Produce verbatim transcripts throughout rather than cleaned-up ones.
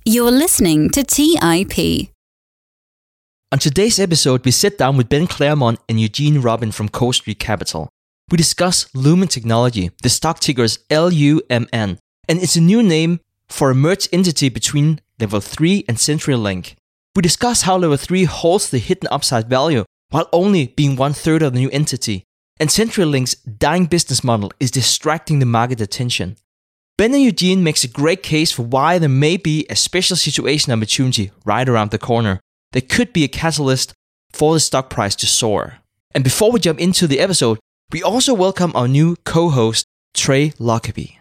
You're listening to T I P. On today's episode, we sit down with Ben Claremont and Eugene Robin from Coast Street Capital. We discuss Lumen Technology, the stock ticker is L U M N, and it's a new name for a merged entity between Level three and CenturyLink. We discuss how Level three holds the hidden upside value while only being one third of the new entity, and CenturyLink's dying business model is distracting the market attention. Ben and Eugene makes a great case for why there may be a special situation opportunity right around the corner that could be a catalyst for the stock price to soar. And before we jump into the episode, we also welcome our new co-host, Trey Lockerbie.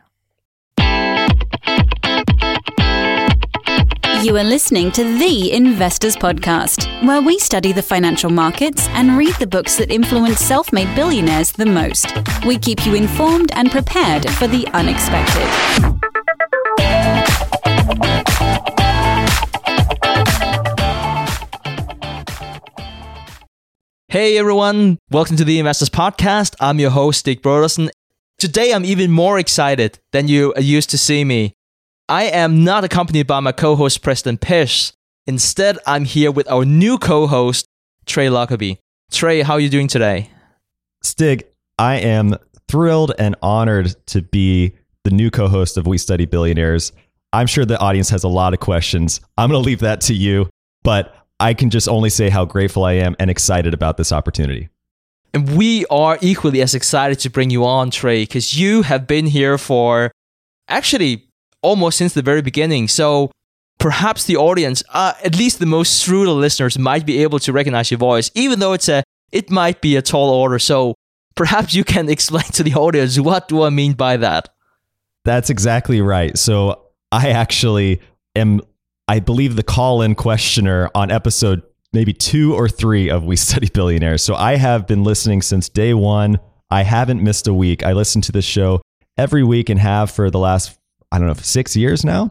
You are listening to The Investors Podcast, where we study the financial markets and read the books that influence self-made billionaires the most. We keep you informed and prepared for the unexpected. Hey everyone, welcome to The Investors Podcast. I'm your host, Stig Brodersen. Today I'm even more excited than you are used to see me. I am not accompanied by my co-host, Preston Pesh. Instead, I'm here with our new co-host, Trey Lockerbie. Trey, how are you doing today? Stig, I am thrilled and honored to be the new co-host of We Study Billionaires. I'm sure the audience has a lot of questions. I'm going to leave that to you, but I can just only say how grateful I am and excited about this opportunity. And we are equally as excited to bring you on, Trey, because you have been here for actually almost since the very beginning. So perhaps the audience, uh, at least the most shrewd listeners, might be able to recognize your voice, even though it's a, it might be a tall order. So perhaps you can explain to the audience, what do I mean by that? That's exactly right. So I actually am, I believe, the call-in questioner on episode maybe two or three of We Study Billionaires. So I have been listening since day one. I haven't missed a week. I listen to this show every week and have for the last, I don't know, six years now.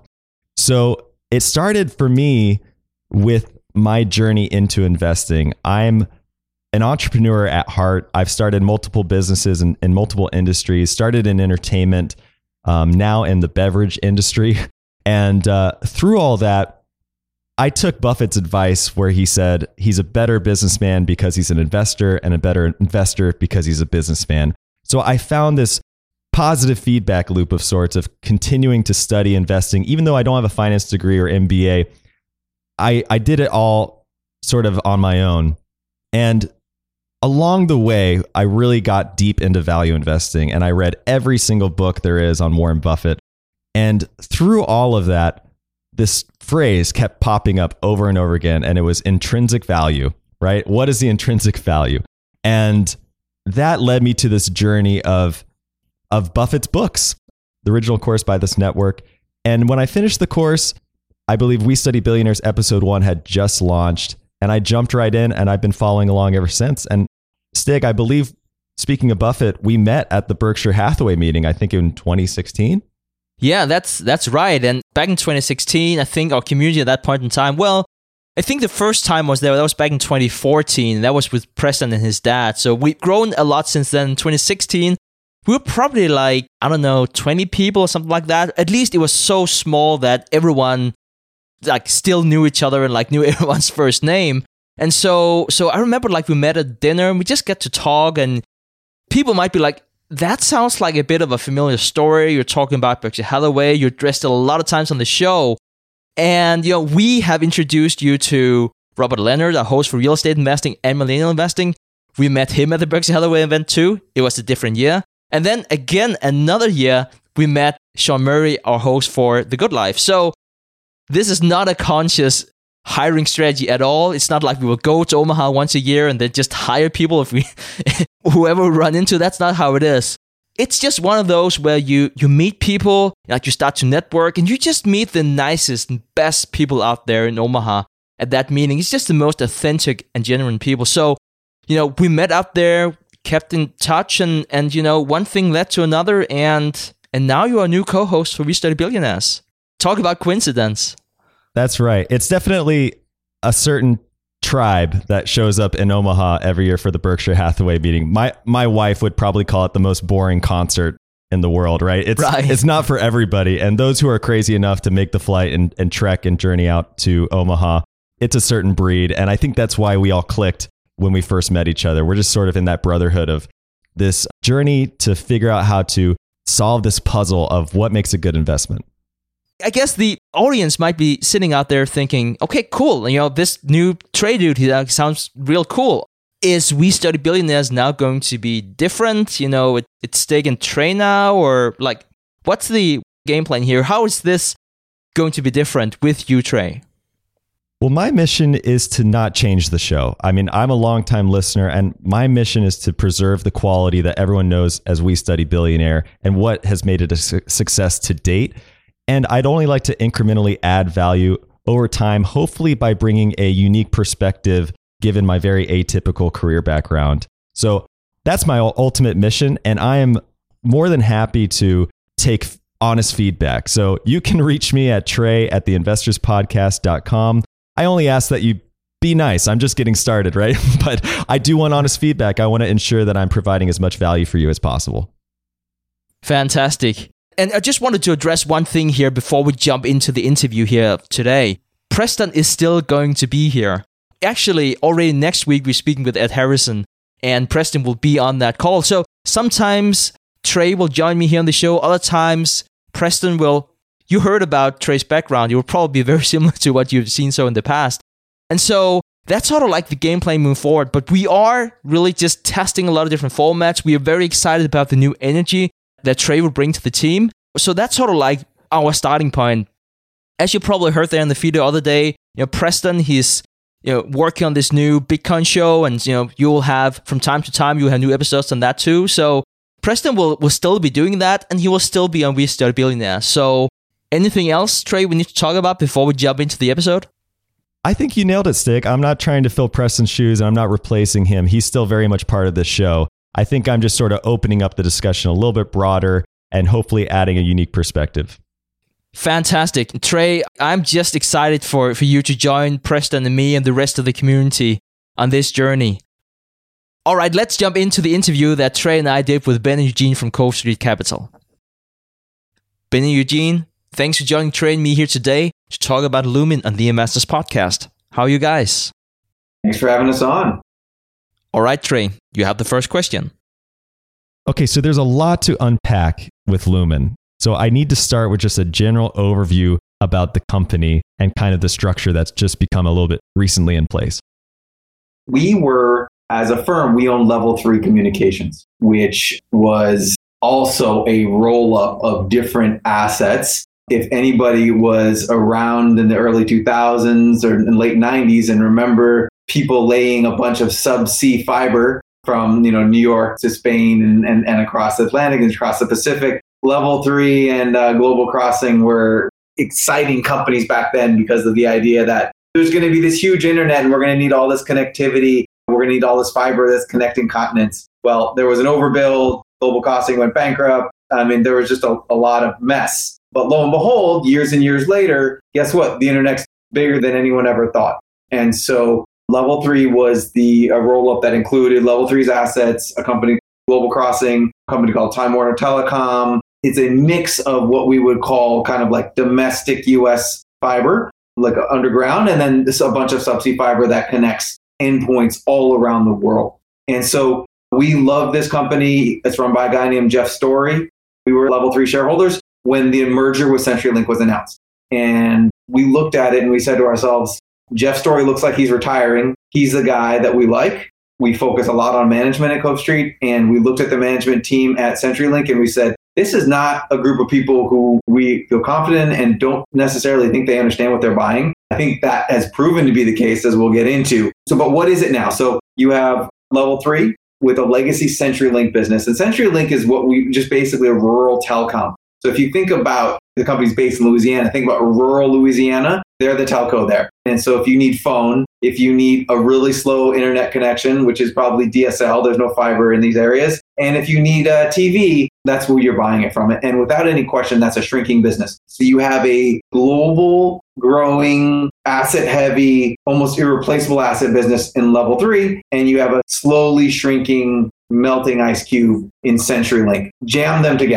So it started for me with my journey into investing. I'm an entrepreneur at heart. I've started multiple businesses in, in multiple industries, started in entertainment, um, now in the beverage industry. And uh, through all that, I took Buffett's advice where he said he's a better businessman because he's an investor and a better investor because he's a businessman. So I found this positive feedback loop of sorts of continuing to study investing. Even though I don't have a finance degree or M B A, I, I did it all sort of on my own. And along the way, I really got deep into value investing and I read every single book there is on Warren Buffett. And through all of that, this phrase kept popping up over and over again, and it was intrinsic value, right? What is the intrinsic value? And that led me to this journey of of Buffett's books, the original course by this network. And when I finished the course, I believe We Study Billionaires episode one had just launched, and I jumped right in, and I've been following along ever since. And Stig, I believe, speaking of Buffett, we met at the Berkshire Hathaway meeting, I think in twenty sixteen. Yeah, that's that's right. And back in twenty sixteen, I think our community at that point in time, well, I think the first time was there, that was back in twenty fourteen. That was with Preston and his dad. So we've grown a lot since then. In twenty sixteen, we were probably like, I don't know, twenty people or something like that. At least it was so small that everyone like still knew each other and like knew everyone's first name. And so so I remember like we met at dinner and we just got to talk, and people might be like, that sounds like a bit of a familiar story. You're talking about Berkshire Hathaway. You're addressed it a lot of times on the show. And, you know, we have introduced you to Robert Leonard, our host for real estate investing and millennial investing. We met him at the Berkshire Hathaway event too. It was a different year. And then again, another year, we met Sean Murray, our host for The Good Life. So this is not a conscious hiring strategy at all. It's not like we will go to Omaha once a year and then just hire people if we whoever we run into. That's not how it is. It's just one of those where you you meet people, like you start to network, and you just meet the nicest and best people out there in Omaha at that meeting. It's just the most authentic and genuine people. So, you know, we met out there, kept in touch, and and you know, one thing led to another, and and now you are a new co-host for We Study Billionaires. Talk about coincidence. That's right. It's definitely a certain tribe that shows up in Omaha every year for the Berkshire Hathaway meeting. My my wife would probably call it the most boring concert in the world, right? It's right. It's not for everybody. And those who are crazy enough to make the flight and, and trek and journey out to Omaha, it's a certain breed. And I think that's why we all clicked when we first met each other. We're just sort of in that brotherhood of this journey to figure out how to solve this puzzle of what makes a good investment. I guess the audience might be sitting out there thinking, okay, cool. You know, this new Trey dude, he uh, sounds real cool. Is We Study Billionaires now going to be different? You know, it, it's Stig and Trey now, or like, what's the game plan here? How is this going to be different with you, Trey? Well, my mission is to not change the show. I mean, I'm a longtime listener, and my mission is to preserve the quality that everyone knows as We Study Billionaire and what has made it a su- success to date. And I'd only like to incrementally add value over time, hopefully by bringing a unique perspective given my very atypical career background. So that's my ultimate mission, and I am more than happy to take honest feedback. So you can reach me at Trey at the investors podcast dot com. I only ask that you be nice. I'm just getting started, right? But I do want honest feedback. I want to ensure that I'm providing as much value for you as possible. Fantastic. And I just wanted to address one thing here before we jump into the interview here today. Preston is still going to be here. Actually, already next week, we're speaking with Ed Harrison, and Preston will be on that call. So sometimes Trey will join me here on the show. Other times, Preston will. You heard about Trey's background. It will probably be very similar to what you've seen so in the past. And so that's sort of like the game plan moving forward. But we are really just testing a lot of different formats. We are very excited about the new energy that Trey will bring to the team. So that's sort of like our starting point. As you probably heard there in the video the other day, you know, Preston, he's you know working on this new Bitcoin show, and you know you will have from time to time you will have new episodes on that too. So Preston will, will still be doing that, and he will still be on We Study Billionaire. So anything else, Trey, we need to talk about before we jump into the episode? I think you nailed it, Stig. I'm not trying to fill Preston's shoes, and I'm not replacing him. He's still very much part of this show. I think I'm just sort of opening up the discussion a little bit broader and hopefully adding a unique perspective. Fantastic. Trey, I'm just excited for, for you to join Preston and me and the rest of the community on this journey. All right, let's jump into the interview that Trey and I did with Ben and Eugene from Cove Street Capital. Ben and Eugene, thanks for joining Trey and me here today to talk about Lumin on the Investors Podcast. How are you guys? Thanks for having us on. All right, Trey, you have the first question. Okay, so there's a lot to unpack with Lumin. So I need to start with just a general overview about the company and kind of the structure that's just become a little bit recently in place. We were, as a firm, we own Level three Communications, which was also a roll-up of different assets. If anybody was around in the early two thousands or in late nineties and remember people laying a bunch of subsea fiber from you know New York to Spain and, and, and across the Atlantic and across the Pacific, Level three and uh, Global Crossing were exciting companies back then because of the idea that there's going to be this huge internet and we're going to need all this connectivity. We're going to need all this fiber that's connecting continents. Well, there was an overbuild. Global Crossing went bankrupt. I mean, there was just a, a lot of mess. But lo and behold, years and years later, guess what? The internet's bigger than anyone ever thought. And so Level three was the a roll-up that included Level three's assets, a company, Global Crossing, a company called Time Warner Telecom. It's a mix of what we would call kind of like domestic U S fiber, like underground, and then this, a bunch of subsea fiber that connects endpoints all around the world. And so we love this company. It's run by a guy named Jeff Story. We were Level three shareholders when the merger with CenturyLink was announced. And we looked at it and we said to ourselves, Jeff Story looks like he's retiring. He's the guy that we like. We focus a lot on management at Cove Street. And we looked at the management team at CenturyLink and we said, this is not a group of people who we feel confident and don't necessarily think they understand what they're buying. I think that has proven to be the case, as we'll get into. So, but what is it now? So you have Level three with a legacy CenturyLink business. And CenturyLink is what we just basically a rural telecom. So if you think about the company's based in Louisiana, think about rural Louisiana, they're the telco there. And so if you need phone, if you need a really slow internet connection, which is probably D S L, there's no fiber in these areas. And if you need a T V, that's where you're buying it from. And without any question, that's a shrinking business. So you have a global, growing, asset-heavy, almost irreplaceable asset business in Level three, and you have a slowly shrinking, melting ice cube in CenturyLink. Jam them together.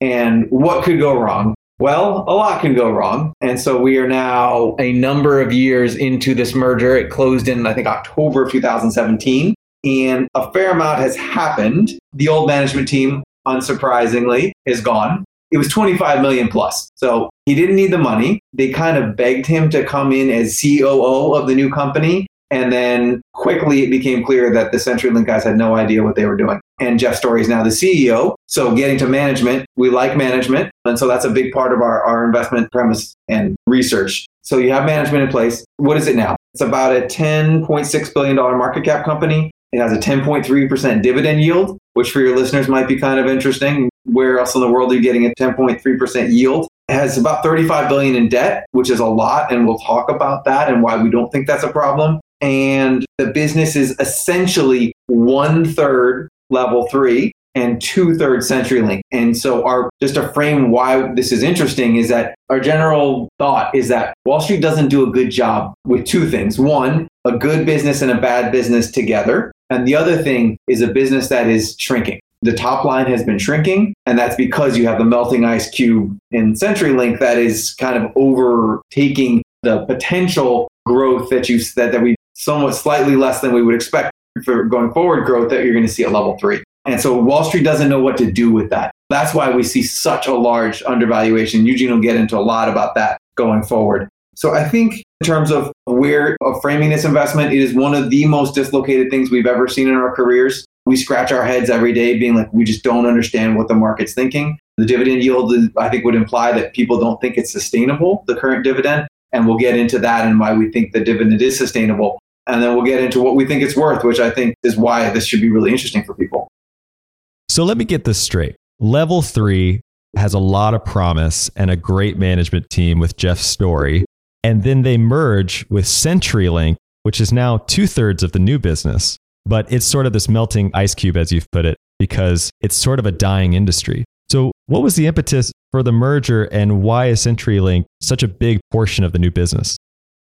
And what could go wrong? Well, a lot can go wrong. And so we are now a number of years into this merger. It closed in, I think, October of two thousand seventeen. And a fair amount has happened. The old management team, unsurprisingly, is gone. It was twenty-five million plus. So he didn't need the money. They kind of begged him to come in as C O O of the new company. And then quickly it became clear that the CenturyLink guys had no idea what they were doing. And Jeff Storey is now the C E O. So getting to management, we like management. And so that's a big part of our, our investment premise and research. So you have management in place. What is it now? It's about a ten point six billion dollars market cap company. It has a ten point three percent dividend yield, which for your listeners might be kind of interesting. Where else in the world are you getting a ten point three percent yield? It has about thirty-five billion dollars in debt, which is a lot. And we'll talk about that and why we don't think that's a problem. And the business is essentially one third level three and two thirds CenturyLink. And so our, just to frame why this is interesting is that our general thought is that Wall Street doesn't do a good job with two things. One, a good business and a bad business together. And the other thing is a business that is shrinking. The top line has been shrinking, and that's because you have the melting ice cube in CenturyLink that is kind of overtaking the potential growth that you that, that we somewhat slightly less than we would expect for going forward growth that you're going to see at level three. And so Wall Street doesn't know what to do with that. That's why we see such a large undervaluation. Eugene will get into a lot about that going forward. So I think in terms of where of framing this investment, it is one of the most dislocated things we've ever seen in our careers. We scratch our heads every day being like, we just don't understand what the market's thinking. The dividend yield, I think, would imply that people don't think it's sustainable, the current dividend. And we'll get into that and why we think the dividend is sustainable. And then we'll get into what we think it's worth, which I think is why this should be really interesting for people. So let me get this straight. Level three has a lot of promise and a great management team with Jeff Storey. And then they merge with CenturyLink, which is now two thirds of the new business. But it's sort of this melting ice cube, as you've put it, because it's sort of a dying industry. So what was the impetus for the merger and why is CenturyLink such a big portion of the new business?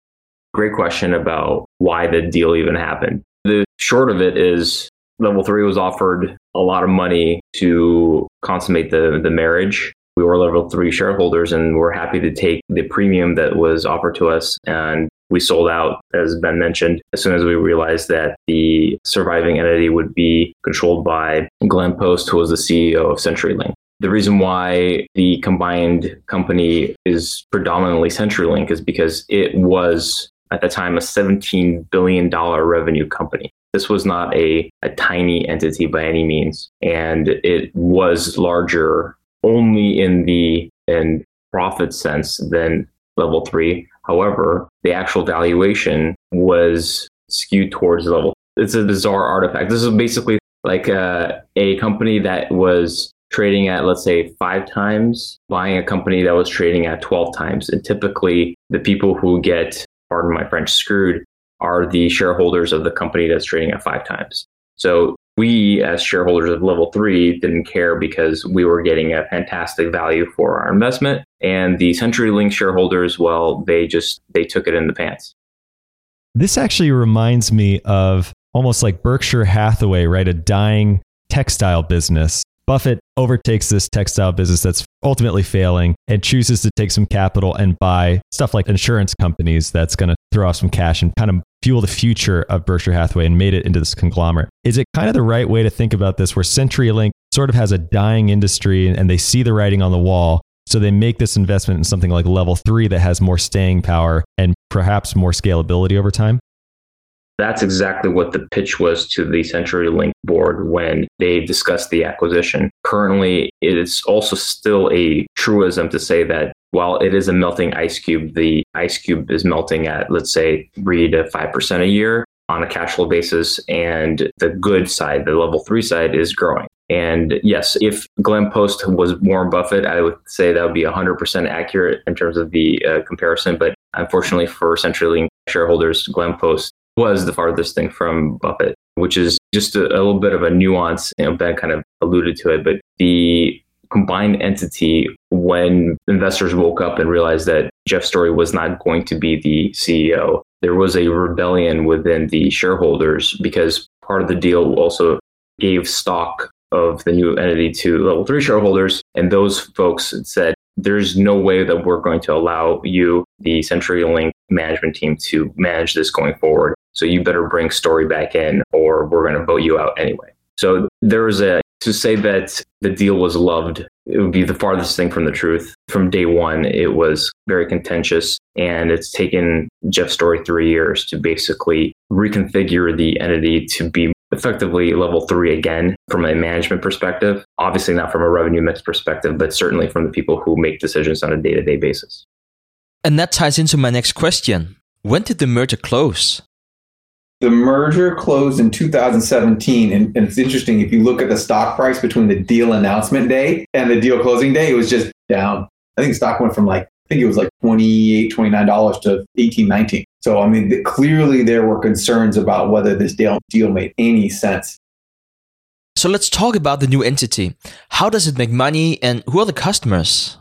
Great question about why the deal even happened. The short of it is Level three was offered a lot of money to consummate the, the marriage. We were Level three shareholders and we're happy to take the premium that was offered to us. And we sold out, as Ben mentioned, as soon as we realized that the surviving entity would be controlled by Glenn Post, who was the C E O of CenturyLink. The reason why the combined company is predominantly CenturyLink is because it was, at the time, a seventeen billion dollars revenue company. This was not a, a tiny entity by any means. And it was larger only in the in profit sense than Level three. However, the actual valuation was skewed towards level. It's a bizarre artifact. This is basically like a, a company that was trading at, let's say, five times, buying a company that was trading at twelve times. And typically, the people who get, pardon my French, screwed are the shareholders of the company that's trading at five times. So we, as shareholders of Level three, didn't care because we were getting a fantastic value for our investment. And the CenturyLink shareholders, well, they just, they took it in the pants. This actually reminds me of almost like Berkshire Hathaway, right? A dying textile business. Buffett overtakes this textile business that's ultimately failing and chooses to take some capital and buy stuff like insurance companies that's going to throw off some cash and kind of fuel the future of Berkshire Hathaway and made it into this conglomerate. Is it kind of the right way to think about this, where CenturyLink sort of has a dying industry and they see the writing on the wall, so they make this investment in something like Level three that has more staying power and perhaps more scalability over time? That's exactly what the pitch was to the CenturyLink board when they discussed the acquisition. Currently, it is also still a truism to say that while it is a melting ice cube, the ice cube is melting at, let's say, three to five percent a year on a cash flow basis. And the good side, the Level three side, is growing. And yes, if Glenn Post was Warren Buffett, I would say that would be one hundred percent accurate in terms of the uh, comparison. But unfortunately for CenturyLink shareholders, Glenn Post was the farthest thing from Buffett, which is just a, a little bit of a nuance. You know, Ben kind of alluded to it, but the combined entity, when investors woke up and realized that Jeff Storey was not going to be the C E O, there was a rebellion within the shareholders because part of the deal also gave stock of the new entity to level three shareholders. And those folks said, there's no way that we're going to allow you, the CenturyLink management team, to manage this going forward. So you better bring Story back in or we're going to vote you out anyway. So there was a, to say that the deal was loved, it would be the farthest thing from the truth. From day one, it was very contentious, and it's taken Jeff Story three years to basically reconfigure the entity to be effectively level three again from a management perspective. Obviously not from a revenue mix perspective, but certainly from the people who make decisions on a day-to-day basis. And that ties into my next question. When did the merger close? The merger closed in two thousand seventeen, and, and it's interesting, if you look at the stock price between the deal announcement day and the deal closing day, it was just down. I think stock went from like, I think it was like twenty-eight dollars, twenty-nine dollars to eighteen dollars, nineteen dollars. So, I mean, the, clearly there were concerns about whether this deal, deal made any sense. So let's talk about the new entity. How does it make money and who are the customers?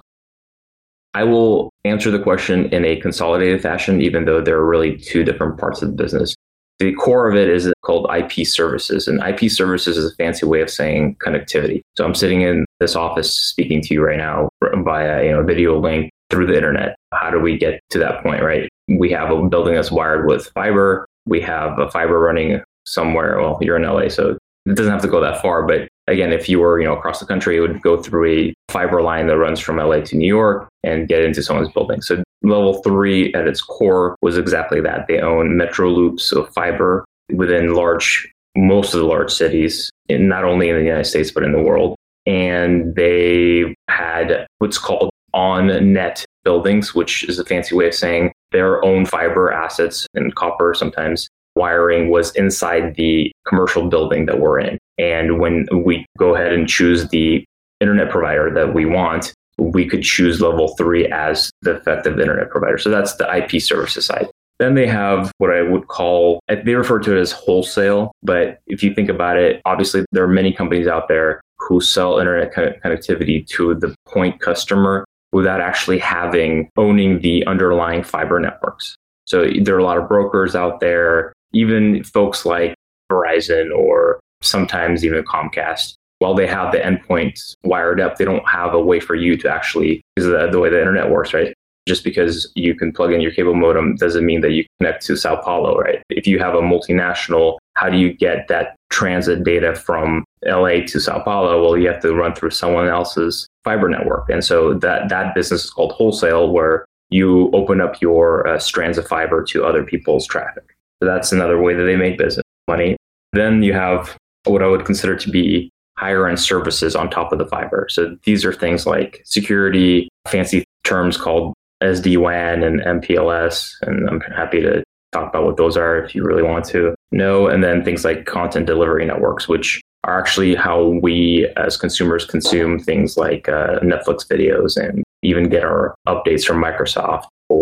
I will answer the question in a consolidated fashion, even though there are really two different parts of the business. The core of it is called I P services, and I P services is a fancy way of saying connectivity. So I'm sitting in this office speaking to you right now via, you know, a video link through the internet. How do we get to that point, right? We have a building that's wired with fiber. We have a fiber running somewhere. Well, you're in L A, so it doesn't have to go that far. But again, if you were, you know, across the country, it would go through a fiber line that runs from L A to New York and get into someone's building. So level three at its core was exactly that. They own metro loops of fiber within large, most of the large cities, in, not only in the United States, but in the world. And they had what's called on-net buildings, which is a fancy way of saying their own fiber assets and copper, sometimes wiring, was inside the commercial building that we're in. And when we go ahead and choose the internet provider that we want, we could choose level three as the effective internet provider. So that's the I P services side. Then they have what I would call, they refer to it as wholesale. But if you think about it, obviously there are many companies out there who sell internet connectivity to the point customer without actually having, owning the underlying fiber networks. So there are a lot of brokers out there, even folks like Verizon or sometimes even Comcast. While they have the endpoints wired up, they don't have a way for you to actually, because of the, the way the internet works, right? Just because you can plug in your cable modem doesn't mean that you connect to Sao Paulo, right? If you have a multinational, how do you get that transit data from L A to Sao Paulo? Well, you have to run through someone else's fiber network. And so that, that business is called wholesale, where you open up your uh, strands of fiber to other people's traffic. So that's another way that they make business money. Then you have what I would consider to be higher end services on top of the fiber. So these are things like security, fancy terms called S D WAN and M P L S. And I'm happy to talk about what those are if you really want to know. And then things like content delivery networks, which are actually how we as consumers consume things like uh, Netflix videos and even get our updates from Microsoft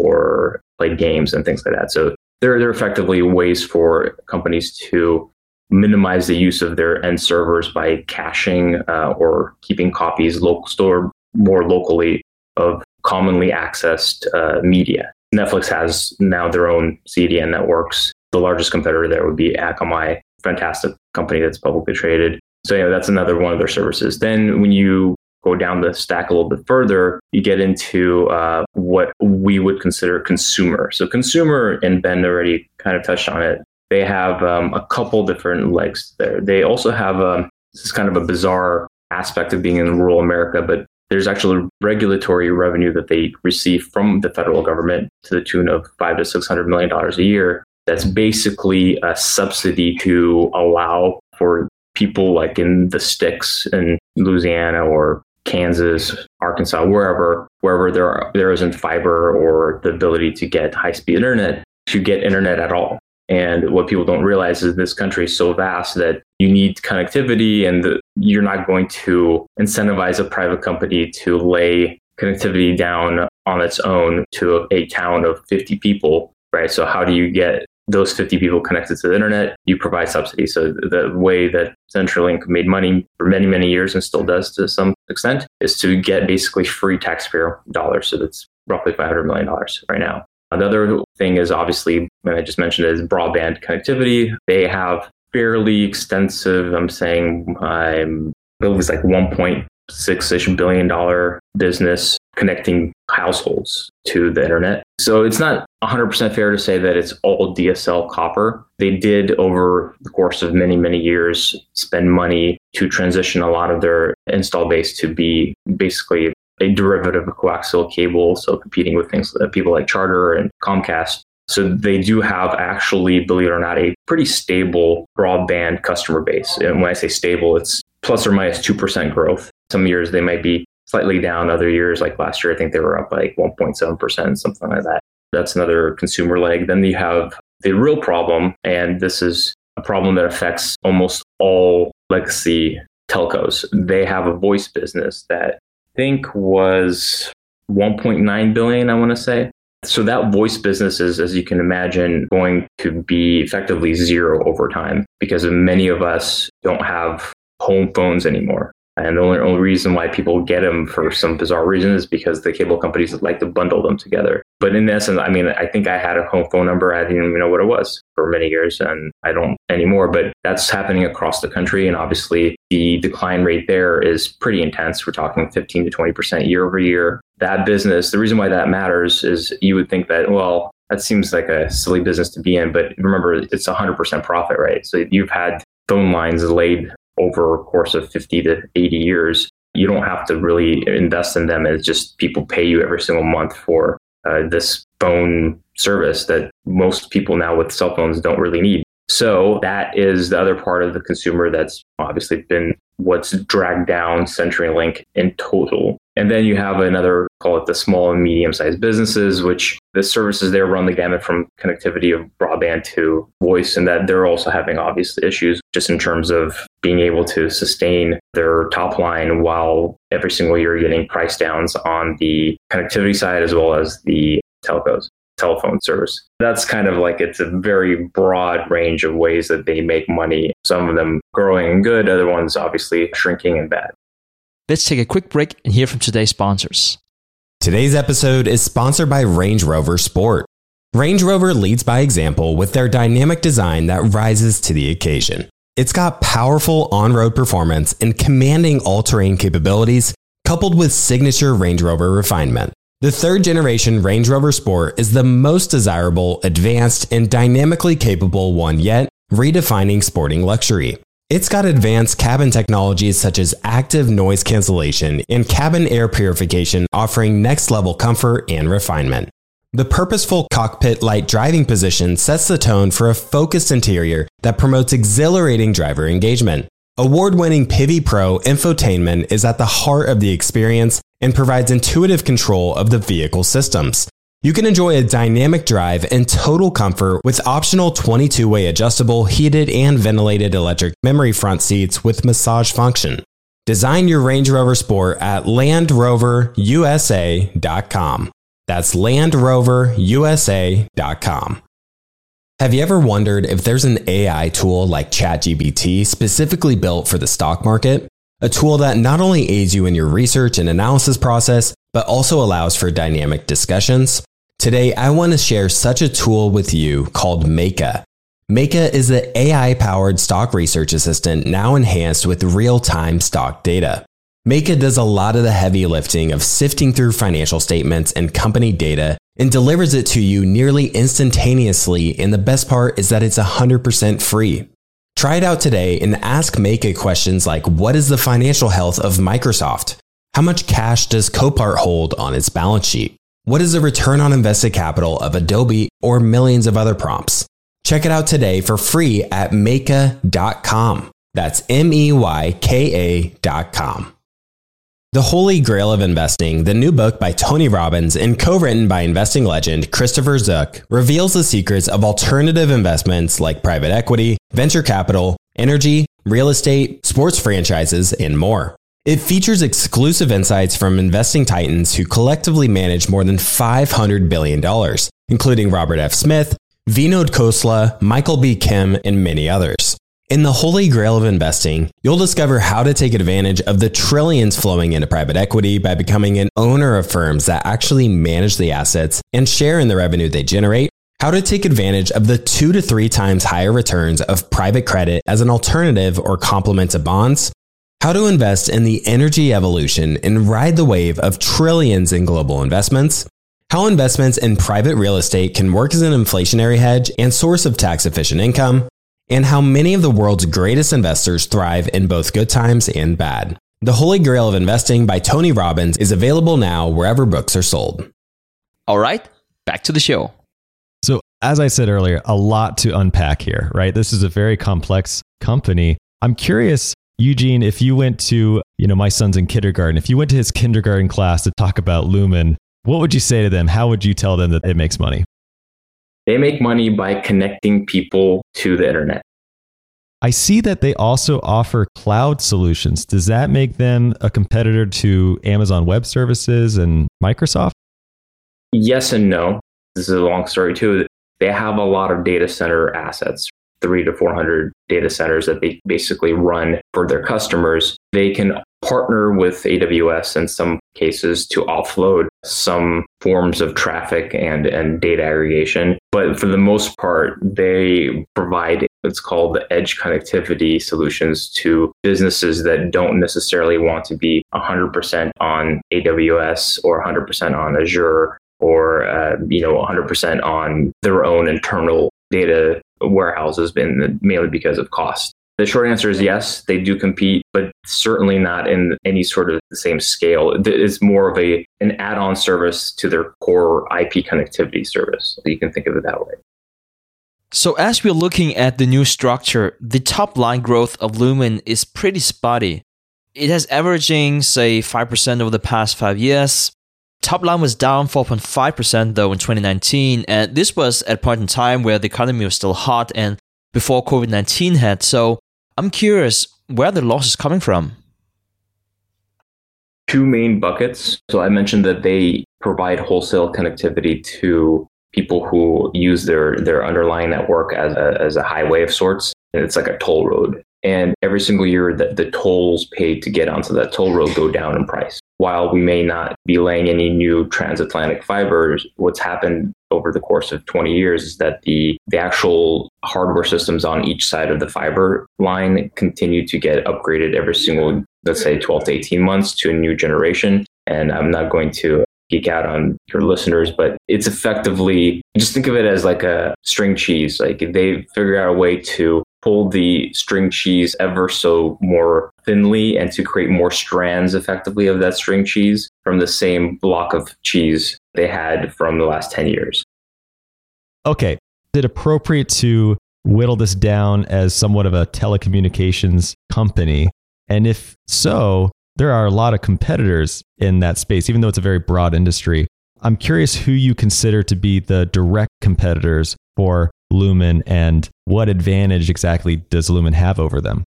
or play games and things like that. So they're, they're effectively ways for companies to minimize the use of their end servers by caching uh, or keeping copies local, stored more locally of commonly accessed uh, media. Netflix has now their own C D N networks. The largest competitor there would be Akamai, fantastic company that's publicly traded. So yeah, that's another one of their services. Then when you go down the stack a little bit further, you get into uh, what we would consider consumer. So consumer, and Ben already kind of touched on it, they have um, a couple different legs there. They also have, um, this is kind of a bizarre aspect of being in rural America, but there's actually regulatory revenue that they receive from the federal government to the tune of five to six hundred million dollars a year. That's basically a subsidy to allow for people like in the sticks in Louisiana or Kansas, Arkansas, wherever, wherever there are, there isn't fiber or the ability to get high-speed internet, to get internet at all. And what people don't realize is this country is so vast that you need connectivity, and the, you're not going to incentivize a private company to lay connectivity down on its own to a, a town of fifty people, right? So how do you get those fifty people connected to the internet? You provide subsidies. So the way that CenturyLink made money for many, many years and still does to some extent is to get basically free taxpayer dollars. So that's roughly five hundred million dollars right now. Another thing is obviously, and I just mentioned, is broadband connectivity. They have fairly extensive, I'm saying, um, it was like one point six-ish billion dollar business connecting households to the internet. So it's not one hundred percent fair to say that it's all D S L copper. They did, over the course of many, many years, spend money to transition a lot of their install base to be basically a derivative of coaxial cable, so competing with things that people like Charter and Comcast. So they do have actually, believe it or not, a pretty stable broadband customer base. And when I say stable, it's plus or minus two percent growth. Some years they might be slightly down. Other years, like last year, I think they were up like one point seven percent, something like that. That's another consumer leg. Then you have the real problem, and this is a problem that affects almost all legacy telcos. They have a voice business that I think was one point nine billion, I want to say. So that voice business is, as you can imagine, going to be effectively zero over time because many of us don't have home phones anymore. And the only, only reason why people get them for some bizarre reason is because the cable companies like to bundle them together. But in essence, I mean, I think I had a home phone number. I didn't even know what it was for many years, and I don't anymore. But that's happening across the country. And obviously, the decline rate there is pretty intense. We're talking fifteen to twenty percent year over year. That business, the reason why that matters is you would think that, well, that seems like a silly business to be in. But remember, it's one hundred percent profit, right? So you've had phone lines laid over a course of fifty to eighty years. You don't have to really invest in them. It's just people pay you every single month for uh, this phone service that most people now with cell phones don't really need. So that is the other part of the consumer that's obviously been what's dragged down CenturyLink in total. And then you have another, call it the small and medium-sized businesses, which the services there run the gamut from connectivity of broadband to voice, and that they're also having obvious issues just in terms of being able to sustain their top line while every single year getting price downs on the connectivity side as well as the telcos, telephone service. That's kind of like, it's a very broad range of ways that they make money. Some of them growing and good, other ones obviously shrinking and bad. Let's take a quick break and hear from today's sponsors. Today's episode is sponsored by Range Rover Sport. Range Rover leads by example with their dynamic design that rises to the occasion. It's got powerful on-road performance and commanding all-terrain capabilities, coupled with signature Range Rover refinement. The third generation Range Rover Sport is the most desirable, advanced, and dynamically capable one yet, redefining sporting luxury. It's got advanced cabin technologies such as active noise cancellation and cabin air purification, offering next-level comfort and refinement. The purposeful cockpit-like driving position sets the tone for a focused interior that promotes exhilarating driver engagement. Award-winning Pivi Pro infotainment is at the heart of the experience and provides intuitive control of the vehicle systems. You can enjoy a dynamic drive and total comfort with optional twenty-two way adjustable, heated and ventilated electric memory front seats with massage function. Design your Range Rover Sport at land rover u s a dot com. That's land rover u s a dot com. Have you ever wondered if there's an A I tool like ChatGPT specifically built for the stock market? A tool that not only aids you in your research and analysis process, but also allows for dynamic discussions? Today, I want to share such a tool with you called Meka. Meka is the A I-powered stock research assistant now enhanced with real-time stock data. Meka does a lot of the heavy lifting of sifting through financial statements and company data and delivers it to you nearly instantaneously, and the best part is that it's one hundred percent free. Try it out today and ask Meka questions like, what is the financial health of Microsoft? How much cash does Copart hold on its balance sheet? What is the return on invested capital of Adobe, or millions of other prompts? Check it out today for free at meka dot com. That's M E Y K A dot com. The Holy Grail of Investing, the new book by Tony Robbins and co-written by investing legend Christopher Zook, reveals the secrets of alternative investments like private equity, venture capital, energy, real estate, sports franchises, and more. It features exclusive insights from investing titans who collectively manage more than five hundred billion dollars, including Robert F. Smith, Vinod Khosla, Michael B. Kim, and many others. In the Holy Grail of Investing, you'll discover how to take advantage of the trillions flowing into private equity by becoming an owner of firms that actually manage the assets and share in the revenue they generate, how to take advantage of the two to three times higher returns of private credit as an alternative or complement to bonds, how to invest in the energy evolution and ride the wave of trillions in global investments, how investments in private real estate can work as an inflationary hedge and source of tax-efficient income, and how many of the world's greatest investors thrive in both good times and bad. The Holy Grail of Investing by Tony Robbins is available now wherever books are sold. All right, back to the show. So, as I said earlier, a lot to unpack here, right? This is a very complex company. I'm curious, Eugene, if you went to, you know, my son's in kindergarten, if you went to his kindergarten class to talk about Lumen, what would you say to them? How would you tell them that it makes money? They make money by connecting people to the internet. I see that they also offer cloud solutions. Does that make them a competitor to Amazon Web Services and Microsoft? Yes and no. This is a long story too. They have a lot of data center assets, three to four hundred data centers that they basically run for their customers. They can partner with A W S in some cases to offload some forms of traffic and, and data aggregation. But for the most part, they provide what's called the edge connectivity solutions to businesses that don't necessarily want to be one hundred percent on A W S or one hundred percent on Azure or uh, you know one hundred percent on their own internal data warehouses, mainly because of cost. The short answer is yes, they do compete, but certainly not in any sort of the same scale. It's more of a an add-on service to their core I P connectivity service. You can think of it that way. So as we're looking at the new structure, the top line growth of Lumen is pretty spotty. It has averaging, say, five percent over the past five years. Top line was down four point five percent though in twenty nineteen, and this was at a point in time where the economy was still hot and before COVID nineteen hit. So I'm curious where the loss is coming from. Two main buckets. So I mentioned that they provide wholesale connectivity to people who use their, their underlying network as a, as a highway of sorts. And it's like a toll road. And every single year that the tolls paid to get onto that toll road go down in price. While we may not be laying any new transatlantic fibers, what's happened over the course of twenty years is that the, the actual hardware systems on each side of the fiber line continue to get upgraded every single, let's say, twelve to eighteen months to a new generation. And I'm not going to geek out on your listeners, but it's effectively, just think of it as like a string cheese. Like they figure out a way to pull the string cheese ever so more thinly and to create more strands effectively of that string cheese from the same block of cheese they had from the last ten years. Okay. Is it appropriate to whittle this down as somewhat of a telecommunications company? And if so, there are a lot of competitors in that space, even though it's a very broad industry. I'm curious who you consider to be the direct competitors for Lumen and what advantage exactly does Lumen have over them?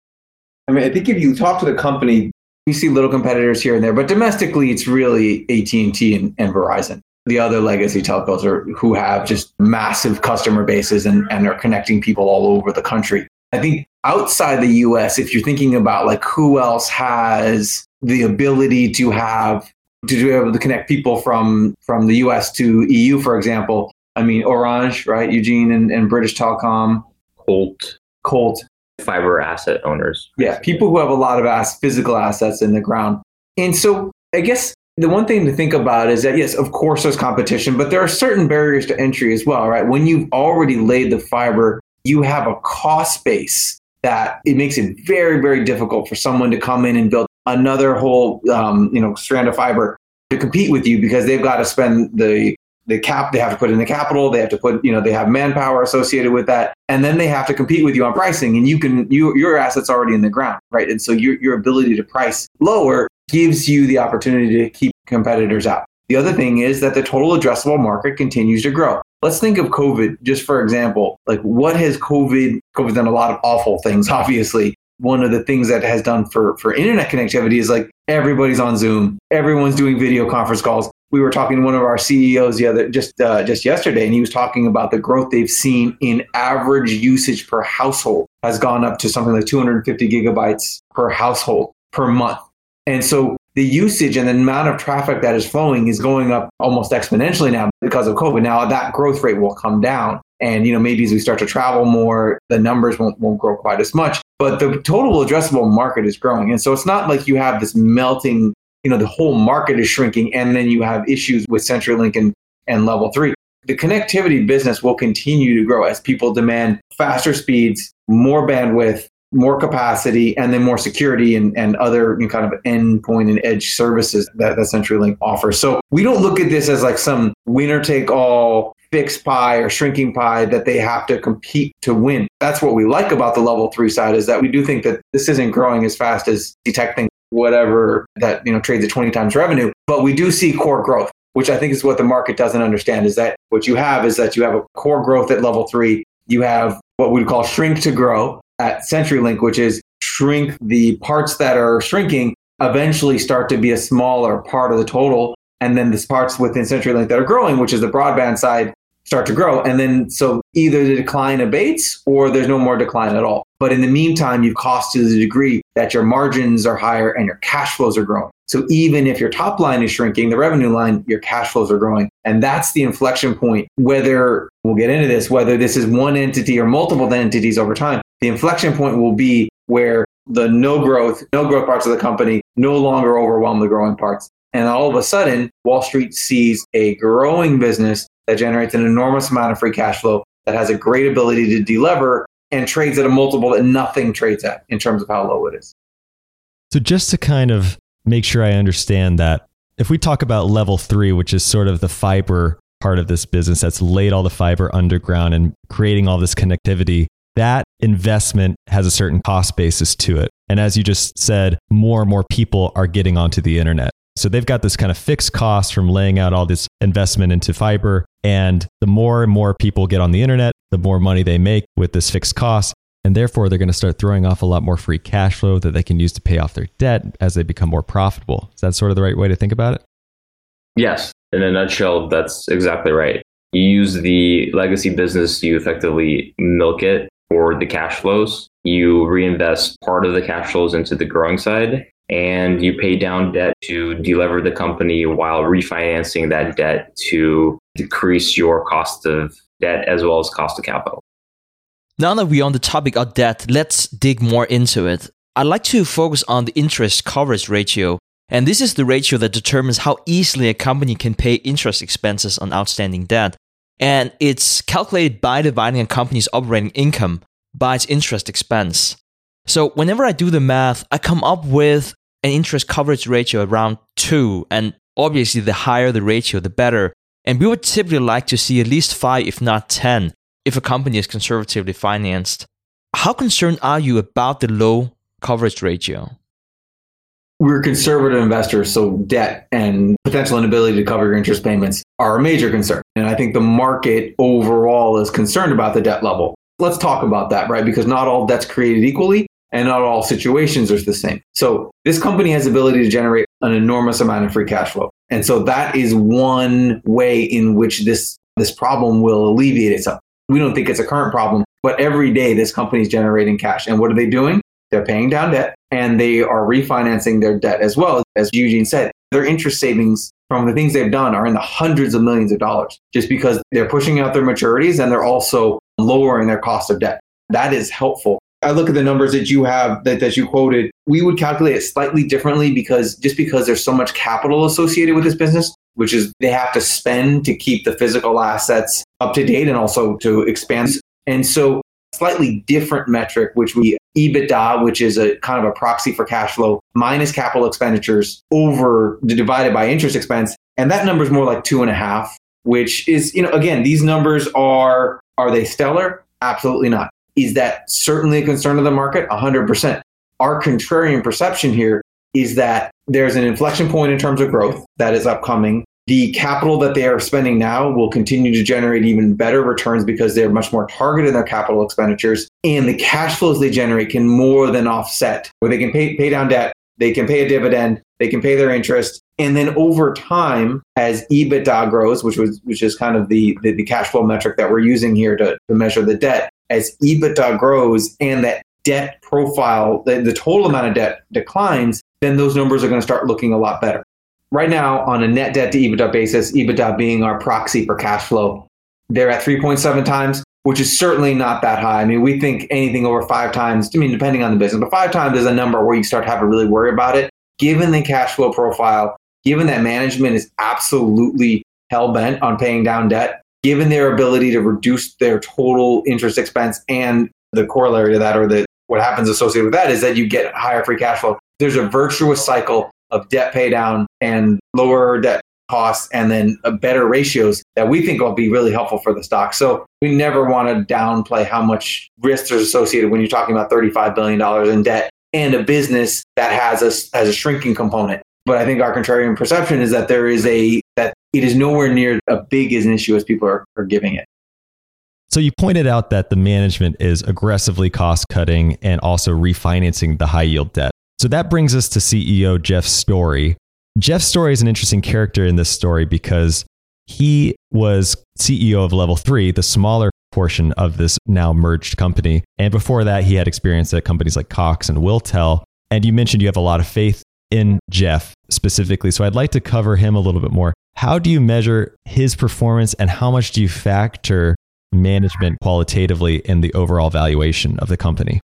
I mean, I think if you talk to the company, you see little competitors here and there, but domestically, it's really A T and T and, and Verizon. The other legacy telcos are who have just massive customer bases and, and are connecting people all over the country. I think outside the U S, if you're thinking about like who else has the ability to have to be able to connect people from, from the U S to E U, for example, I mean, Orange, right, Eugene, and, and British Telecom. Colt. Colt. Fiber asset owners. Yeah, people who have a lot of ass, physical assets in the ground. And so I guess the one thing to think about is that, yes, of course, there's competition, but there are certain barriers to entry as well, right? When you've already laid the fiber, you have a cost base that it makes it very, very difficult for someone to come in and build another whole, um, you know, strand of fiber to compete with you because they've got to spend the the cap, they have to put in the capital, they have to put, you know, they have manpower associated with that. And then they have to compete with you on pricing and you can, you, your asset's already in the ground, right? And so your, your ability to price lower gives you the opportunity to keep competitors out. The other thing is that the total addressable market continues to grow. Let's think of COVID, just for example, like what has COVID, COVID's done a lot of awful things, obviously. One of the things that has done for, for internet connectivity is like everybody's on Zoom, everyone's doing video conference calls. We were talking to one of our C E Os the other just uh, just yesterday, and he was talking about the growth they've seen in average usage per household has gone up to something like two hundred fifty gigabytes per household per month. And so the usage and the amount of traffic that is flowing is going up almost exponentially now because of COVID. Now that growth rate will come down. And, you know, maybe as we start to travel more, the numbers won't, won't grow quite as much. but the total addressable market is growing. And so it's not like you have this melting, you know, the whole market is shrinking and then you have issues with CenturyLink and, and Level three. The connectivity business will continue to grow as people demand faster speeds, more bandwidth, more capacity, and then more security and, and other you know, kind of endpoint and edge services that, that CenturyLink offers. So we don't look at this as like some winner take all fixed pie or shrinking pie that they have to compete to win. That's what we like about the Level three side, is that we do think that this isn't growing as fast as detecting whatever that you know trades at twenty times revenue, but we do see core growth, which I think is what the market doesn't understand, is that what you have is that you have a core growth at Level three. You have what we call shrink to grow at CenturyLink, which is shrink the parts that are shrinking, eventually start to be a smaller part of the total. And then the parts within CenturyLink that are growing, which is the broadband side, start to grow. And then so either the decline abates or there's no more decline at all. But in the meantime, you've cost to the degree that your margins are higher and your cash flows are growing. So even if your top line is shrinking, the revenue line, your cash flows are growing. And that's the inflection point, whether we'll get into this, whether this is one entity or multiple entities over time. The inflection point will be where the no growth, no growth parts of the company no longer overwhelm the growing parts. And all of a sudden, Wall Street sees a growing business that generates an enormous amount of free cash flow, that has a great ability to delever and trades at a multiple that nothing trades at in terms of how low it is. So just to kind of make sure I understand that, if we talk about Level three, which is sort of the fiber part of this business that's laid all the fiber underground and creating all this connectivity, that investment has a certain cost basis to it. And as you just said, more and more people are getting onto the internet. So they've got this kind of fixed cost from laying out all this investment into fiber. And the more and more people get on the internet, the more money they make with this fixed cost. And therefore, they're going to start throwing off a lot more free cash flow that they can use to pay off their debt as they become more profitable. Is that sort of the right way to think about it? Yes. In a nutshell, that's exactly right. You use the legacy business, you effectively milk it for the cash flows. You reinvest part of the cash flows into the growing side, and you pay down debt to delever the company while refinancing that debt to decrease your cost of debt as well as cost of capital. Now that we're on the topic of debt, let's dig more into it. I'd like to focus on the interest coverage ratio. And this is the ratio that determines how easily a company can pay interest expenses on outstanding debt. And it's calculated by dividing a company's operating income by its interest expense. So whenever I do the math, I come up with an interest coverage ratio around two. And obviously, the higher the ratio, the better. And we would typically like to see at least five, if not ten, if a company is conservatively financed. How concerned are you about the low coverage ratio? We're conservative investors, so debt and potential inability to cover your interest payments are a major concern. And I think the market overall is concerned about the debt level. Let's talk about that, right? Because not all debt's created equally and not all situations are the same. So this company has the ability to generate an enormous amount of free cash flow. And so that is one way in which this, this problem will alleviate itself. We don't think it's a current problem, but every day this company is generating cash. And what are they doing? They're paying down debt and they are refinancing their debt as well. As Eugene said, their interest savings from the things they've done are in the hundreds of millions of dollars just because they're pushing out their maturities and they're also lowering their cost of debt. That is helpful. I look at the numbers that you have, that, that you quoted. We would calculate it slightly differently because just because there's so much capital associated with this business, which is they have to spend to keep the physical assets up to date and also to expand. And so slightly different metric, which we EBITDA, which is a kind of a proxy for cash flow, minus capital expenditures over divided by interest expense. And that number is more like two and a half, which is, you know, again, these numbers are, are they stellar? Absolutely not. Is that certainly a concern of the market? one hundred percent. Our contrarian perception here is that there's an inflection point in terms of growth that is upcoming. The capital that they are spending now will continue to generate even better returns because they're much more targeted in their capital expenditures. And the cash flows they generate can more than offset, where they can pay, pay down debt, they can pay a dividend, they can pay their interest. And then over time, as EBITDA grows, which was which is kind of the, the, the cash flow metric that we're using here to, to measure the debt, as EBITDA grows and that debt profile, the, the total amount of debt declines, then those numbers are going to start looking a lot better. Right now, on a net debt to EBITDA basis, EBITDA being our proxy for cash flow, they're at three point seven times. which is certainly not that high. I mean, we think anything over five times, I mean, depending on the business, but five times is a number where you start to have to really worry about it. Given the cash flow profile, given that management is absolutely hell-bent on paying down debt, given their ability to reduce their total interest expense, and the corollary to that, or the what happens associated with that, is that you get higher free cash flow. There's a virtuous cycle of debt pay down and lower debt costs, and then better ratios that we think will be really helpful for the stock. So we never want to downplay how much risk is associated when you're talking about thirty-five billion dollars in debt and a business that has a, has a shrinking component. But I think our contrarian perception is that there is a, that it is nowhere near as big as an issue as people are, are giving it. So you pointed out that the management is aggressively cost cutting and also refinancing the high yield debt. So that brings us to C E O Jeff Storey. Jeff Storey is an interesting character in this story because he was C E O of Level three, the smaller portion of this now merged company. And before that, he had experience at companies like Cox and Wiltel. And you mentioned you have a lot of faith in Jeff specifically. So I'd like to cover him a little bit more. How do you measure his performance, and how much do you factor management qualitatively in the overall valuation of the company?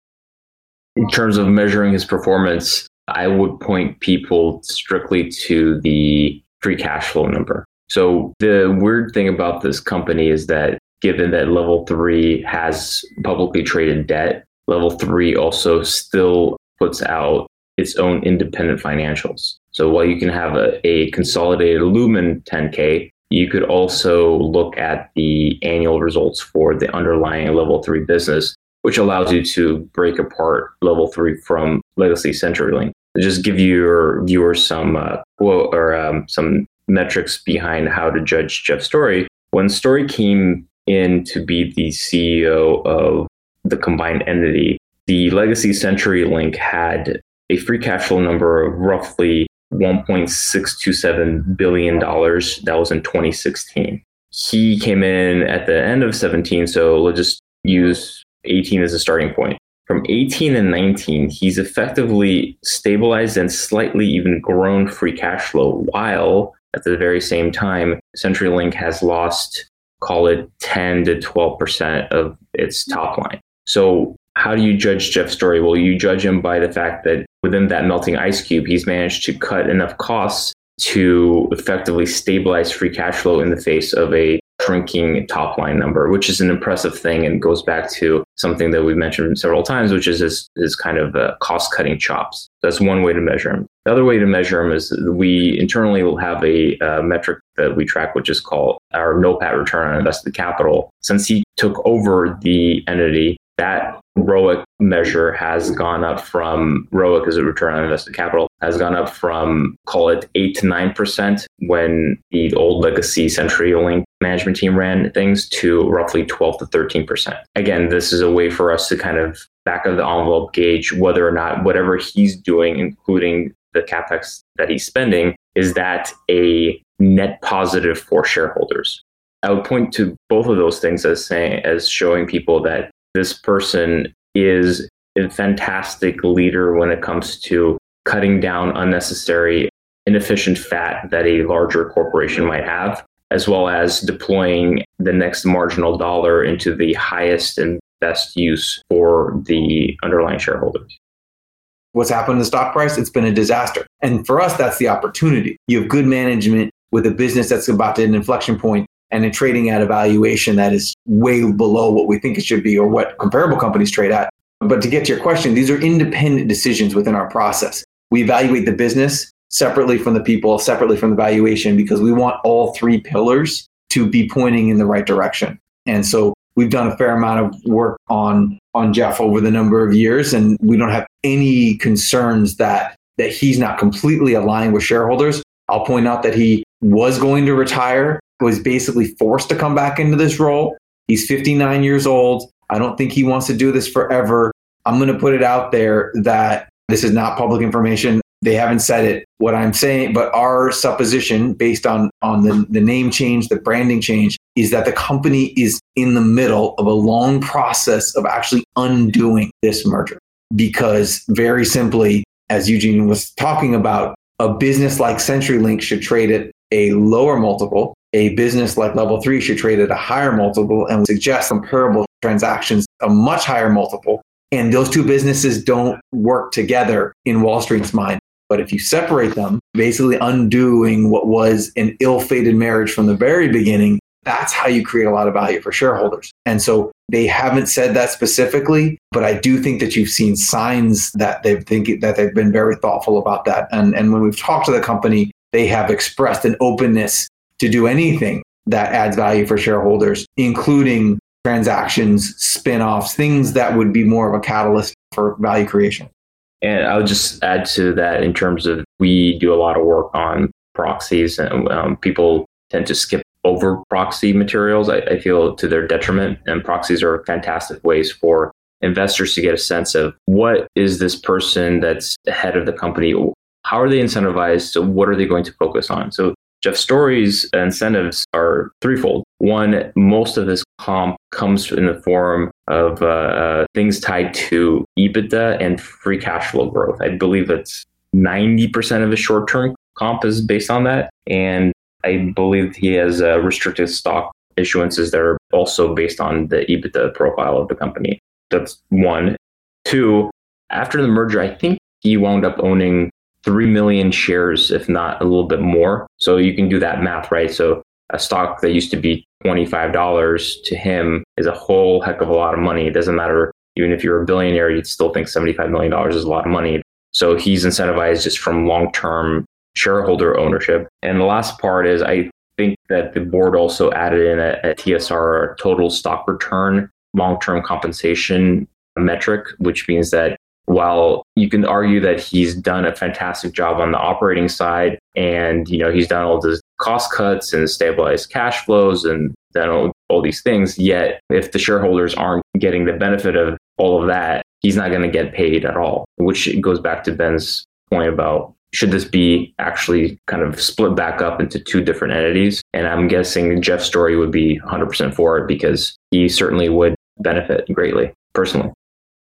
In terms of measuring his performance, I would point people strictly to the free cash flow number. So the weird thing about this company is that given that Level three has publicly traded debt, Level three also still puts out its own independent financials. So while you can have a, a consolidated Lumen ten K, you could also look at the annual results for the underlying Level three business, which allows you to break apart Level three from legacy CenturyLink. To just give your viewers some uh, quote or um, some metrics behind how to judge Jeff Storey. When Storey came in to be the C E O of the combined entity, the legacy CenturyLink had a free cash flow number of roughly one point six two seven billion dollars. That was in twenty sixteen. He came in at the end of seventeen, so let's just use eighteen as a starting point. From eighteen and nineteen, he's effectively stabilized and slightly even grown free cash flow, while at the very same time, CenturyLink has lost, call it ten to twelve percent of its top line. So how do you judge Jeff Storey? Well, you judge him by the fact that within that melting ice cube, he's managed to cut enough costs to effectively stabilize free cash flow in the face of a shrinking top line number, which is an impressive thing and goes back to something that we've mentioned several times, which is his, his kind of uh, cost-cutting chops. That's one way to measure him. The other way to measure him is we internally will have a uh, metric that we track, which is called our NOPAT, return on invested capital. Since he took over the entity, that R O I C measure has gone up from, R O I C is a return on invested capital, has gone up from, call it eight to nine percent when the old legacy CenturyLink management team ran things, to roughly twelve to thirteen percent. Again, this is a way for us to kind of back of the envelope gauge whether or not whatever he's doing, including the CapEx that he's spending, is that a net positive for shareholders. I would point to both of those things as saying, as showing people that this person is a fantastic leader when it comes to cutting down unnecessary, inefficient fat that a larger corporation might have, as well as deploying the next marginal dollar into the highest and best use for the underlying shareholders. What's happened to the stock price? It's been a disaster. And for us, that's the opportunity. You have good management with a business that's about to hit an inflection point, and it's trading at a valuation that is way below what we think it should be or what comparable companies trade at. But to get to your question, these are independent decisions within our process. We evaluate the business separately from the people, separately from the valuation, because we want all three pillars to be pointing in the right direction. And so we've done a fair amount of work on, on Jeff over the number of years, and we don't have any concerns that, that he's not completely aligned with shareholders. I'll point out that he was going to retire, was basically forced to come back into this role. He's fifty-nine years old. I don't think he wants to do this forever. I'm going to put it out there that this is not public information. They haven't said it, what I'm saying, but our supposition based on, on the, the name change, the branding change, is that the company is in the middle of a long process of actually undoing this merger. Because very simply, as Eugene was talking about, a business like CenturyLink should trade at a lower multiple. A business like Level three should trade at a higher multiple, and suggest comparable transactions, a much higher multiple. And those two businesses don't work together in Wall Street's mind. But if you separate them, basically undoing what was an ill-fated marriage from the very beginning, that's how you create a lot of value for shareholders. And so they haven't said that specifically, but I do think that you've seen signs that they think that they've been very thoughtful about that. And, and when we've talked to the company, they have expressed an openness to do anything that adds value for shareholders, including transactions, spin-offs, things that would be more of a catalyst for value creation. And I would just add to that in terms of we do a lot of work on proxies, and um, people tend to skip over proxy materials, I, I feel, to their detriment. And proxies are fantastic ways for investors to get a sense of what is this person that's head of the company, how are they incentivized, so what are they going to focus on? So Jeff Story's incentives are threefold. One, most of this comp comes in the form of uh, uh, things tied to EBITDA and free cash flow growth. I believe it's ninety percent of his short-term comp is based on that. And I believe he has uh, restricted stock issuances that are also based on the EBITDA profile of the company. That's one. Two, after the merger, I think he wound up owning three million shares, if not a little bit more. So you can do that math, right? So a stock that used to be twenty-five dollars to him is a whole heck of a lot of money. It doesn't matter. Even if you're a billionaire, you'd still think seventy-five million dollars is a lot of money. So he's incentivized just from long-term shareholder ownership. And the last part is I think that the board also added in a, a T S R, a total stock return, long-term compensation metric, which means that while you can argue that he's done a fantastic job on the operating side, and you know he's done all the cost cuts and stabilized cash flows and done all, all these things, yet if the shareholders aren't getting the benefit of all of that, he's not going to get paid at all, which goes back to Ben's point about should this be actually kind of split back up into two different entities? And I'm guessing Jeff Story would be one hundred percent for it because he certainly would benefit greatly, personally.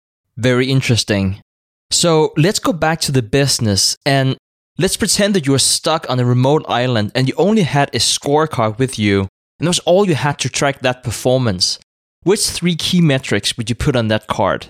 Very interesting. So let's go back to the business and let's pretend that you were stuck on a remote island and you only had a scorecard with you and that was all you had to track that performance. Which three key metrics would you put on that card?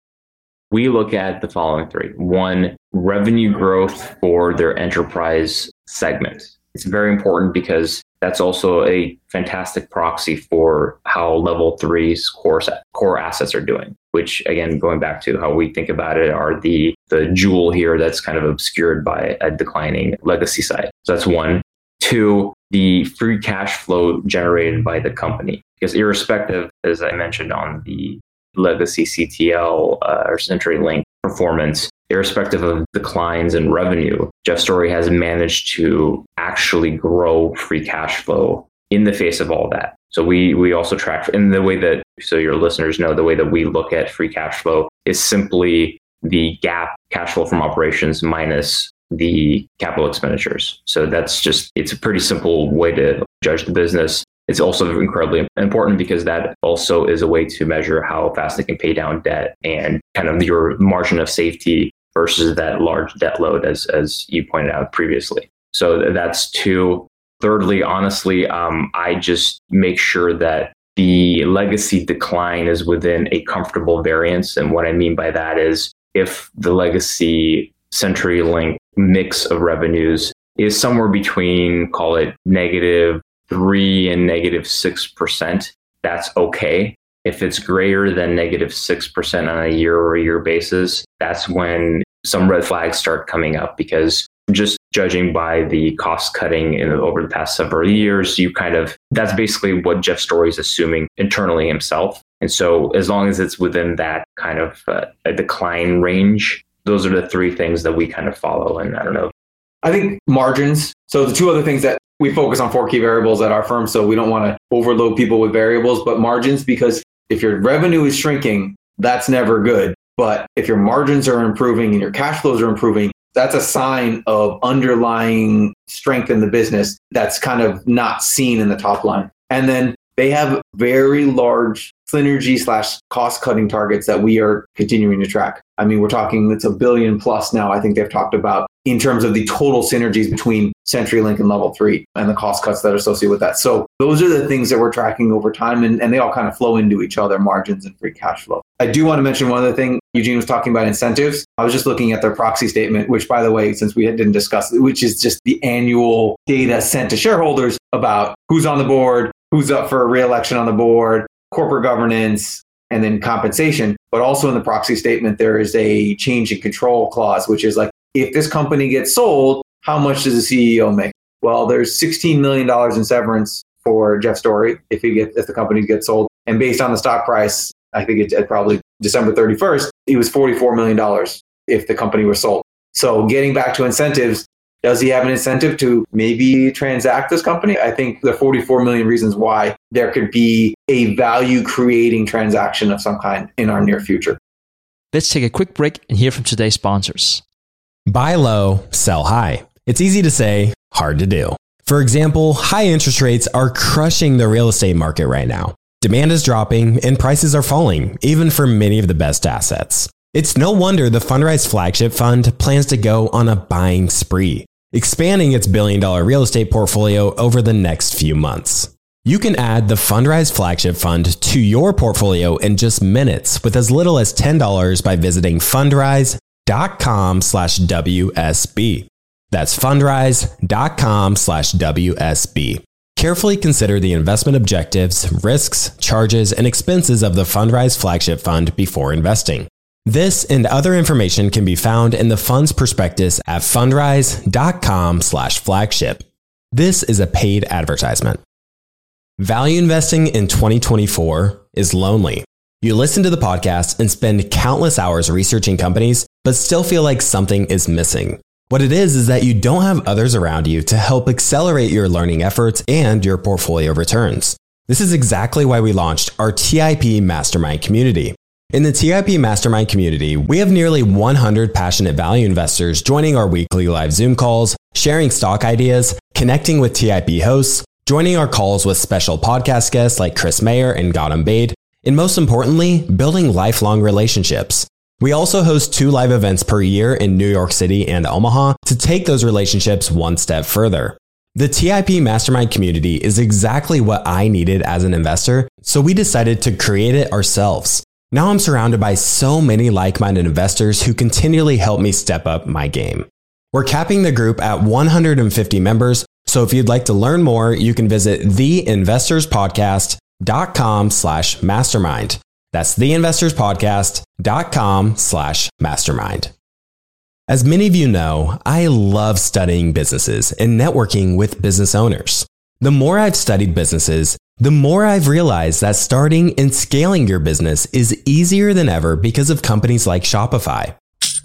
We look at the following three. One, revenue growth for their enterprise segment. It's very important because that's also a fantastic proxy for how level three's core set, core assets are doing, which again, going back to how we think about it, are the, the jewel here that's kind of obscured by a declining legacy side. So that's one. Two, the free cash flow generated by the company. Because irrespective, as I mentioned on the legacy C T L uh, or CenturyLink performance, irrespective of declines in revenue, Jeff Story has managed to actually grow free cash flow in the face of all that. So we we also track in the way that, so your listeners know, the way that we look at free cash flow is simply the GAAP cash flow from operations minus the capital expenditures. So that's just, it's a pretty simple way to judge the business. It's also incredibly important because that also is a way to measure how fast they can pay down debt and kind of your margin of safety versus that large debt load, as as you pointed out previously. So that's two. Thirdly, honestly, um, I just make sure that the legacy decline is within a comfortable variance. And what I mean by that is if the legacy CenturyLink mix of revenues is somewhere between, call it negative three and negative six percent, that's okay. If it's greater than negative six percent on a year-over-year basis, that's when some red flags start coming up, because just judging by the cost cutting in, over the past several years, you kind of, that's basically what Jeff Story is assuming internally himself. And so as long as it's within that kind of uh, a decline range, those are the three things that we kind of follow. And I don't know. I think margins. So the two other things that we focus on, four key variables at our firm. So we don't want to overload people with variables, but margins, because if your revenue is shrinking, that's never good. But if your margins are improving and your cash flows are improving, that's a sign of underlying strength in the business that's kind of not seen in the top line. And then they have very large synergy slash cost cutting targets that we are continuing to track. I mean, we're talking, it's a billion plus now, I think they've talked about, in terms of the total synergies between CenturyLink and Level three and the cost cuts that are associated with that. So those are the things that we're tracking over time, and, and they all kind of flow into each other, margins and free cash flow. I do want to mention one other thing. Eugene was talking about incentives. I was just looking at their proxy statement, which, by the way, since we didn't discuss it, which is just the annual data sent to shareholders about who's on the board, who's up for re-election on the board, corporate governance, and then compensation. But also in the proxy statement, there is a change in control clause, which is like, if this company gets sold, how much does the C E O make? Well, there's sixteen million dollars in severance for Jeff Story if he get if the company gets sold. And based on the stock price, I think it's at probably December thirty-first, it was forty-four million dollars if the company was sold. So getting back to incentives, does he have an incentive to maybe transact this company? I think there are forty-four million reasons why there could be a value creating transaction of some kind in our near future. Let's take a quick break and hear from today's sponsors. Buy low, sell high. It's easy to say, hard to do. For example, high interest rates are crushing the real estate market right now. Demand is dropping and prices are falling, even for many of the best assets. It's no wonder the Fundrise Flagship Fund plans to go on a buying spree, expanding its billion dollar real estate portfolio over the next few months. You can add the Fundrise Flagship Fund to your portfolio in just minutes with as little as ten dollars by visiting fundrise.com slash WSB. That's fundrise.com slash WSB. Carefully consider the investment objectives, risks, charges, and expenses of the Fundrise Flagship Fund before investing. This and other information can be found in the fund's prospectus at fundrise.com slash flagship. This is a paid advertisement. Value investing in twenty twenty-four is lonely. You listen to the podcast and spend countless hours researching companies, but still feel like something is missing. What it is is that you don't have others around you to help accelerate your learning efforts and your portfolio returns. This is exactly why we launched our T I P Mastermind community. In the T I P Mastermind community, we have nearly one hundred passionate value investors joining our weekly live Zoom calls, sharing stock ideas, connecting with T I P hosts, joining our calls with special podcast guests like Chris Mayer and Gautam Bade, and most importantly, building lifelong relationships. We also host two live events per year in New York City and Omaha to take those relationships one step further. The T I P Mastermind community is exactly what I needed as an investor, so we decided to create it ourselves. Now I'm surrounded by so many like-minded investors who continually help me step up my game. We're capping the group at one hundred fifty members, so if you'd like to learn more, you can visit theinvestorspodcast.com slash mastermind. That's theinvestorspodcast.com slash mastermind. As many of you know, I love studying businesses and networking with business owners. The more I've studied businesses, the more I've realized that starting and scaling your business is easier than ever because of companies like Shopify.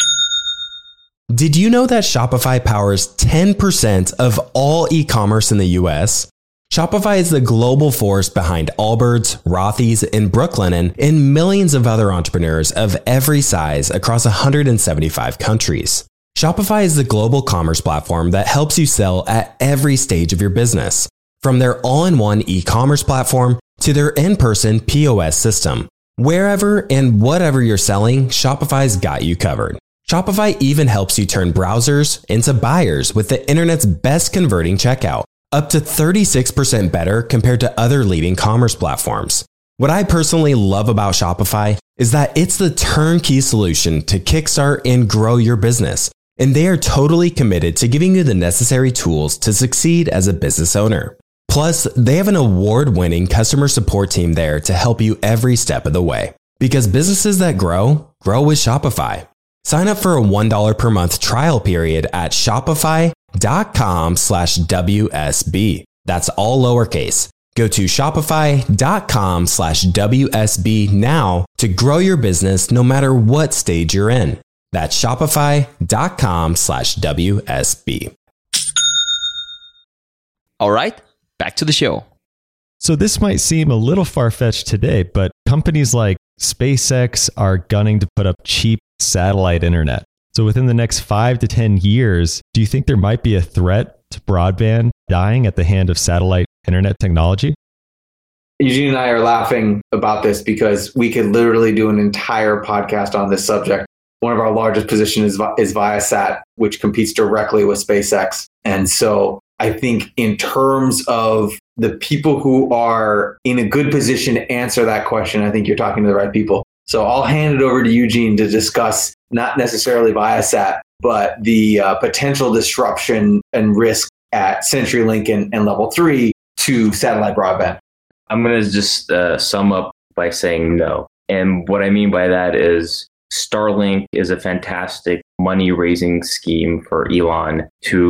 Did you know that Shopify powers ten percent of all e-commerce in the U S? Shopify is the global force behind Allbirds, Rothy's, and Brooklinen, and millions of other entrepreneurs of every size across one hundred seventy-five countries. Shopify is the global commerce platform that helps you sell at every stage of your business, from their all-in-one e-commerce platform to their in-person P O S system. Wherever and whatever you're selling, Shopify's got you covered. Shopify even helps you turn browsers into buyers with the internet's best converting checkout, up to thirty-six percent better compared to other leading commerce platforms. What I personally love about Shopify is that it's the turnkey solution to kickstart and grow your business, and they are totally committed to giving you the necessary tools to succeed as a business owner. Plus, they have an award-winning customer support team there to help you every step of the way. Because businesses that grow, grow with Shopify. Sign up for a one dollar per month trial period at shopify.com slash WSB. That's all lowercase. Go to shopify.com slash WSB now to grow your business no matter what stage you're in. That's shopify.com slash WSB. All right, back to the show. So this might seem a little far-fetched today, but companies like SpaceX are gunning to put up cheap satellite internet. So within the next five to ten years, do you think there might be a threat to broadband dying at the hand of satellite internet technology? Eugene and I are laughing about this because we could literally do an entire podcast on this subject. One of our largest positions is, is Viasat, which competes directly with SpaceX. And so I think in terms of the people who are in a good position to answer that question, I think you're talking to the right people. So I'll hand it over to Eugene to discuss not necessarily Viasat, but the uh, potential disruption and risk at CenturyLink and, and Level three to satellite broadband. I'm going to just uh, sum up by saying no. And what I mean by that is Starlink is a fantastic money-raising scheme for Elon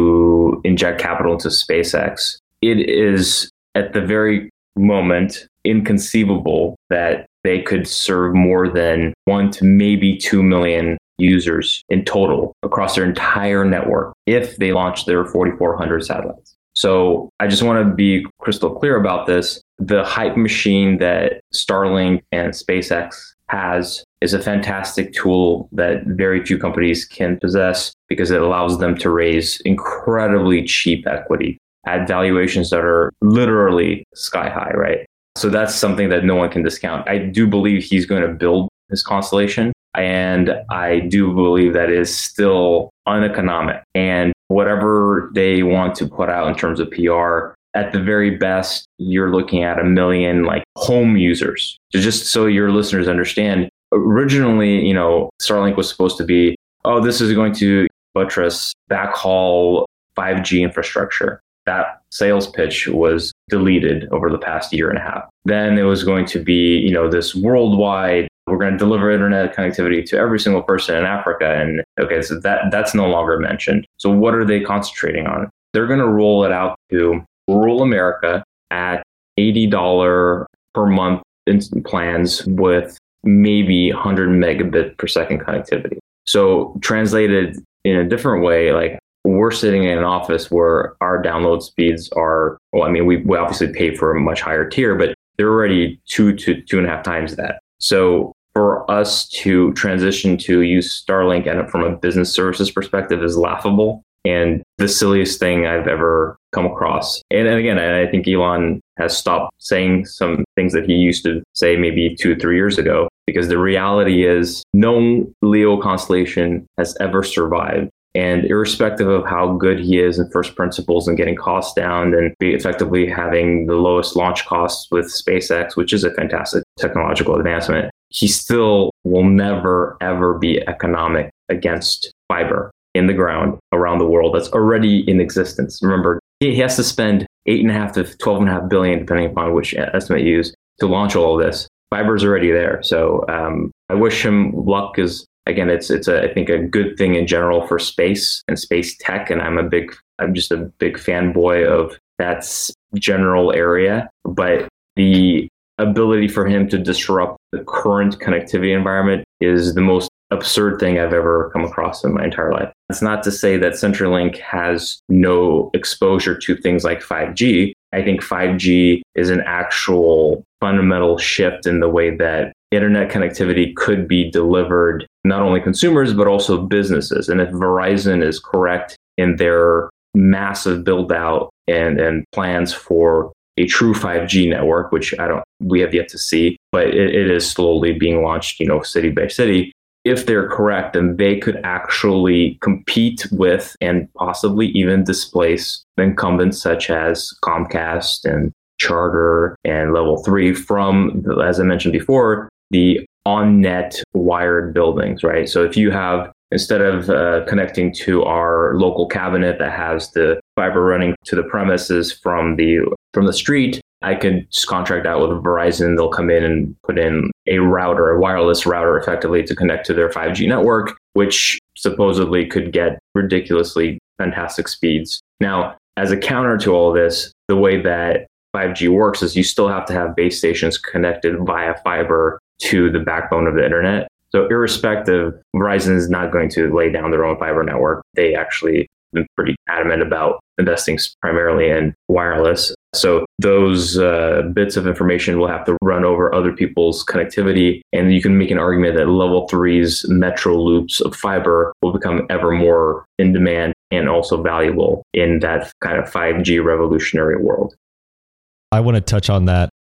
to inject capital into SpaceX. It is, at the very moment, inconceivable that they could serve more than one to maybe two million users in total across their entire network if they launch their forty-four hundred satellites. So I just want to be crystal clear about this. The hype machine that Starlink and SpaceX has is a fantastic tool that very few companies can possess because it allows them to raise incredibly cheap equity at valuations that are literally sky high, right? So that's something that no one can discount. I do believe he's going to build his constellation, and I do believe that is still uneconomic. And whatever they want to put out in terms of P R, at the very best, you're looking at a million like home users. So just so your listeners understand, originally, you know, Starlink was supposed to be, oh, this is going to buttress backhaul five G infrastructure. That sales pitch was deleted over the past year and a half. Then it was going to be, you know, this worldwide, we're going to deliver internet connectivity to every single person in Africa. And okay, so that that's no longer mentioned. So what are they concentrating on? They're going to roll it out to rural America at eighty dollars per month plans with maybe one hundred megabit per second connectivity. So translated in a different way, like we're sitting in an office where our download speeds are, well, I mean, we, we obviously pay for a much higher tier, but they're already two to two and a half times that. So for us to transition to use Starlink and from a business services perspective is laughable and the silliest thing I've ever come across. And, and again, I think Elon has stopped saying some things that he used to say maybe two, three years ago, because the reality is no LEO constellation has ever survived. And irrespective of how good he is in first principles and getting costs down and be effectively having the lowest launch costs with SpaceX, which is a fantastic technological advancement, he still will never, ever be economic against fiber in the ground around the world that's already in existence. Remember, he has to spend eight and a half to twelve and a half billion, depending upon which estimate you use, to launch all of this. Fiber's already there. So um, I wish him luck, because again, it's it's a, I think a good thing in general for space and space tech. And I'm a big, I'm just a big fanboy of that general area. But the ability for him to disrupt the current connectivity environment is the most absurd thing I've ever come across in my entire life. It's not to say that CenturyLink has no exposure to things like five G. I think five G is an actual fundamental shift in the way that internet connectivity could be delivered, not only consumers, but also businesses. And if Verizon is correct in their massive build out and, and plans for a true five G network, which I don't, we have yet to see, but it, it is slowly being launched, you know, city by city. If they're correct, then they could actually compete with and possibly even displace incumbents such as Comcast and Charter and Level three from, as I mentioned before, the on-net wired buildings, right? So if you have, instead of uh, connecting to our local cabinet that has the fiber running to the premises from the from the street, I could just contract out with Verizon. They'll come in and put in a router, a wireless router effectively to connect to their five G network, which supposedly could get ridiculously fantastic speeds. Now, as a counter to all this, the way that five G works is you still have to have base stations connected via fiber to the backbone of the internet. So irrespective, Verizon is not going to lay down their own fiber network. They actually have been pretty adamant about investing primarily in wireless. So those uh, bits of information will have to run over other people's connectivity. And you can make an argument that Level three's metro loops of fiber will become ever more in demand and also valuable in that kind of five G revolutionary world. I want to touch on that.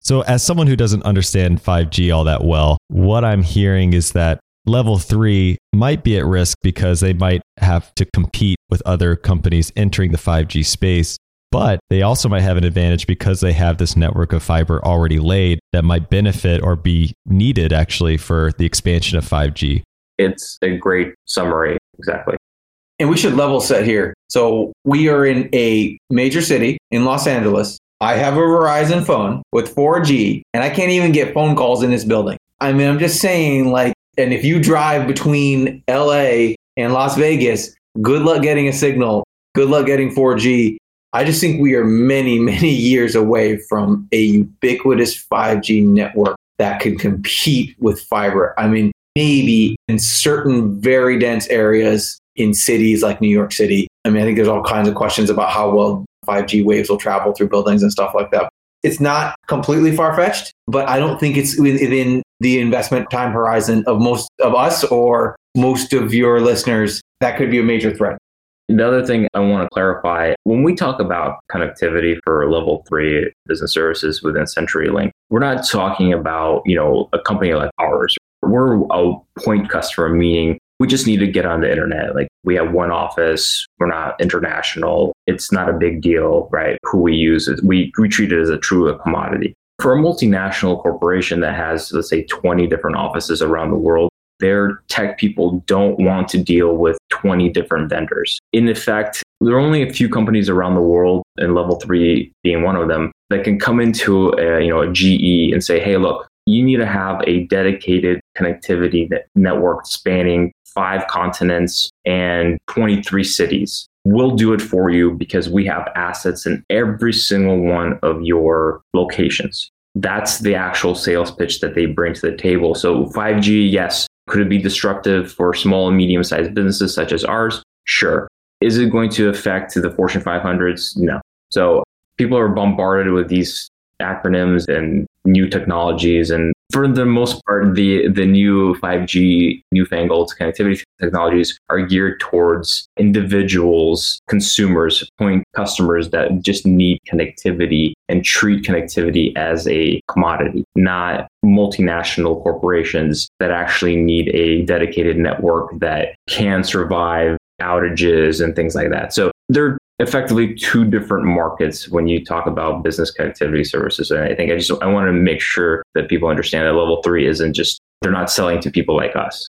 So as someone who doesn't understand five G all that well, what I'm hearing is that level three might be at risk because they might have to compete with other companies entering the five G space. But they also might have an advantage because they have this network of fiber already laid that might benefit or be needed actually for the expansion of five G. It's a great summary. Exactly. And we should level set here. So we are in a major city in Los Angeles. I have a Verizon phone with four G and I can't even get phone calls in this building. I mean, I'm just saying, like, and if you drive between L A and Las Vegas, good luck getting a signal. Good luck getting four G. I just think we are many, many years away from a ubiquitous five G network that could compete with fiber. I mean, maybe in certain very dense areas in cities like New York City. I mean, I think there's all kinds of questions about how well five G waves will travel through buildings and stuff like that. It's not completely far-fetched, but I don't think it's within the investment time horizon of most of us or most of your listeners. That could be a major threat. The other thing I want to clarify, when we talk about connectivity for level three business services within CenturyLink, we're not talking about, you know, a company like ours. We're a point customer, meaning we just need to get on the internet. Like, we have one office. We're not international. It's not a big deal, right? Who we use is we, we treat it as a true commodity. For a multinational corporation that has, let's say, twenty different offices around the world, their tech people don't want to deal with twenty different vendors. In effect, there are only a few companies around the world, and level three being one of them, that can come into a, you know, a G E and say, hey, look, you need to have a dedicated connectivity network spanning five continents and twenty-three cities. We'll do it for you because we have assets in every single one of your locations. That's the actual sales pitch that they bring to the table. So five G, yes. Could it be disruptive for small and medium-sized businesses such as ours? Sure. Is it going to affect the Fortune five hundreds? No. So people are bombarded with these acronyms and new technologies. And for the most part, the, the new five G newfangled connectivity technologies are geared towards individuals, consumers, point customers that just need connectivity and treat connectivity as a commodity, not multinational corporations that actually need a dedicated network that can survive outages and things like that. So they're effectively two different markets when you talk about business connectivity services. And I think I just I want to make sure that people understand that level three isn't just, they're not selling to people like us.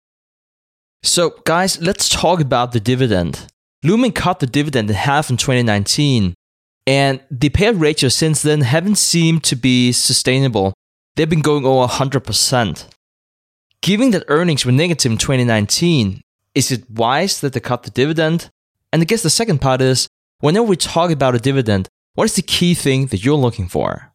So guys, let's talk about the dividend. Lumen cut the dividend in half in twenty nineteen, and the payout ratio since then haven't seemed to be sustainable. They've been going over one hundred percent. Given that earnings were negative in twenty nineteen, is it wise that they cut the dividend? And I guess the second part is, whenever we talk about a dividend, what is the key thing that you're looking for?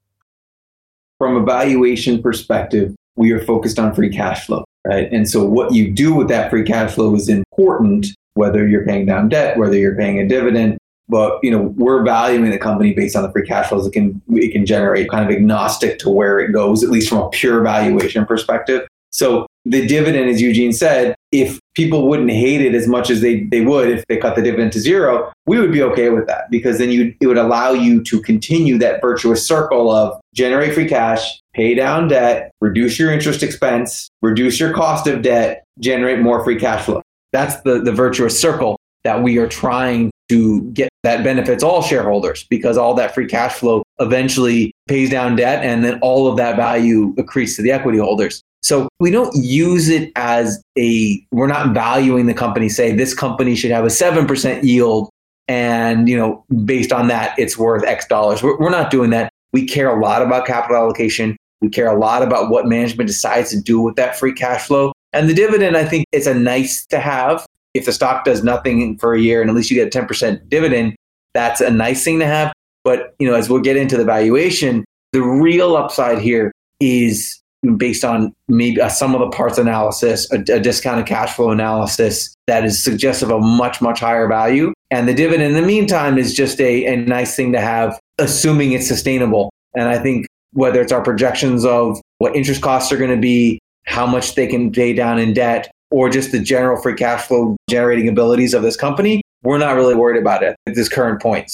From a valuation perspective, we are focused on free cash flow, right? And so what you do with that free cash flow is important, whether you're paying down debt, whether you're paying a dividend. But, you know, we're valuing the company based on the free cash flows it can, it can generate, kind of agnostic to where it goes, at least from a pure valuation perspective. So the dividend, as Eugene said, if people wouldn't hate it as much as they, they would if they cut the dividend to zero, we would be okay with that, because then you it would allow you to continue that virtuous circle of generate free cash, pay down debt, reduce your interest expense, reduce your cost of debt, generate more free cash flow. That's the, the virtuous circle that we are trying to get that benefits all shareholders, because all that free cash flow eventually pays down debt, and then all of that value accretes to the equity holders. So we don't use it as a, we're not valuing the company, say this company should have a seven percent yield and, you know, based on that, it's worth X dollars. We're, we're not doing that. We care a lot about capital allocation. We care a lot about what management decides to do with that free cash flow. And the dividend, I think it's a nice to have. If the stock does nothing for a year and at least you get a ten percent dividend, that's a nice thing to have. But, you know, as we'll get into the valuation, the real upside here is based on maybe a sum of the parts analysis, a, a discounted cash flow analysis that is suggestive of much, much higher value. And the dividend in the meantime is just a, a nice thing to have, assuming it's sustainable. And I think whether it's our projections of what interest costs are going to be, how much they can pay down in debt, or just the general free cash flow generating abilities of this company, we're not really worried about it at this current point. So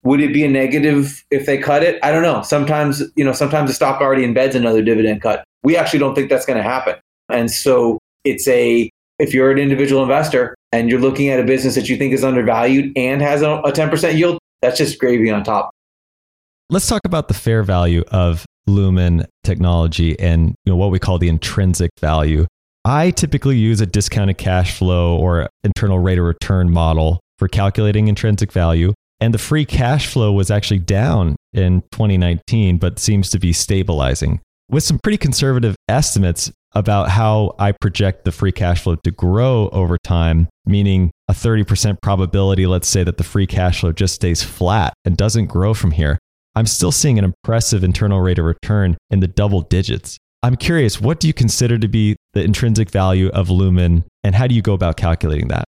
Would it be a negative if they cut it? I don't know. Sometimes, you know, sometimes the stock already embeds another dividend cut. We actually don't think that's going to happen. And so it's a, if you're an individual investor and you're looking at a business that you think is undervalued and has a, a ten percent yield, that's just gravy on top. Let's talk about the fair value of Lumen Technology and, you know, what we call the intrinsic value. I typically use a discounted cash flow or internal rate of return model for calculating intrinsic value. And the free cash flow was actually down in twenty nineteen, but seems to be stabilizing with some pretty conservative estimates about how I project the free cash flow to grow over time, meaning a thirty percent probability, let's say, that the free cash flow just stays flat and doesn't grow from here. I'm still seeing an impressive internal rate of return in the double digits. I'm curious, what do you consider to be the intrinsic value of Lumen, and how do you go about calculating that?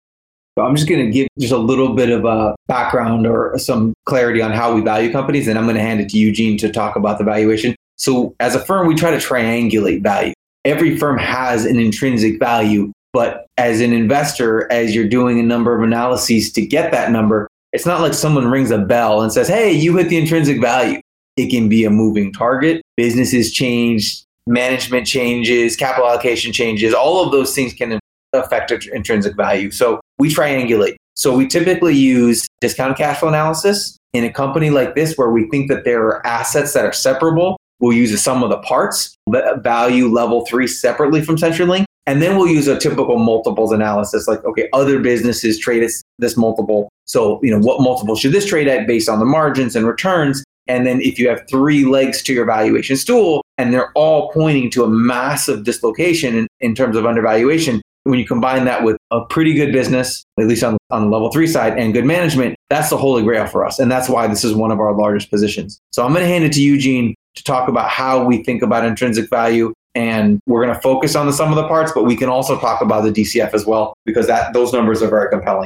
So I'm just going to give just a little bit of a background or some clarity on how we value companies, and I'm going to hand it to Eugene to talk about the valuation. So as a firm, we try to triangulate value. Every firm has an intrinsic value, but as an investor, as you're doing a number of analyses to get that number, it's not like someone rings a bell and says, hey, you hit the intrinsic value. It can be a moving target. Businesses change, management changes, capital allocation changes. All of those things can affect intrinsic value. So we triangulate. So we typically use discounted cash flow analysis. In a company like this, where we think that there are assets that are separable, we'll use the sum of the parts, value level three separately from CenturyLink. And then we'll use a typical multiples analysis, like, okay, other businesses trade at this multiple. So, you know, what multiple should this trade at based on the margins and returns? And then if you have three legs to your valuation stool and they're all pointing to a massive dislocation in, in terms of undervaluation, when you combine that with a pretty good business, at least on, on the level three side, and good management, that's the holy grail for us. And that's why this is one of our largest positions. So I'm going to hand it to Eugene to talk about how we think about intrinsic value. And we're going to focus on the sum of the parts, but we can also talk about the D C F as well, because that those numbers are very compelling.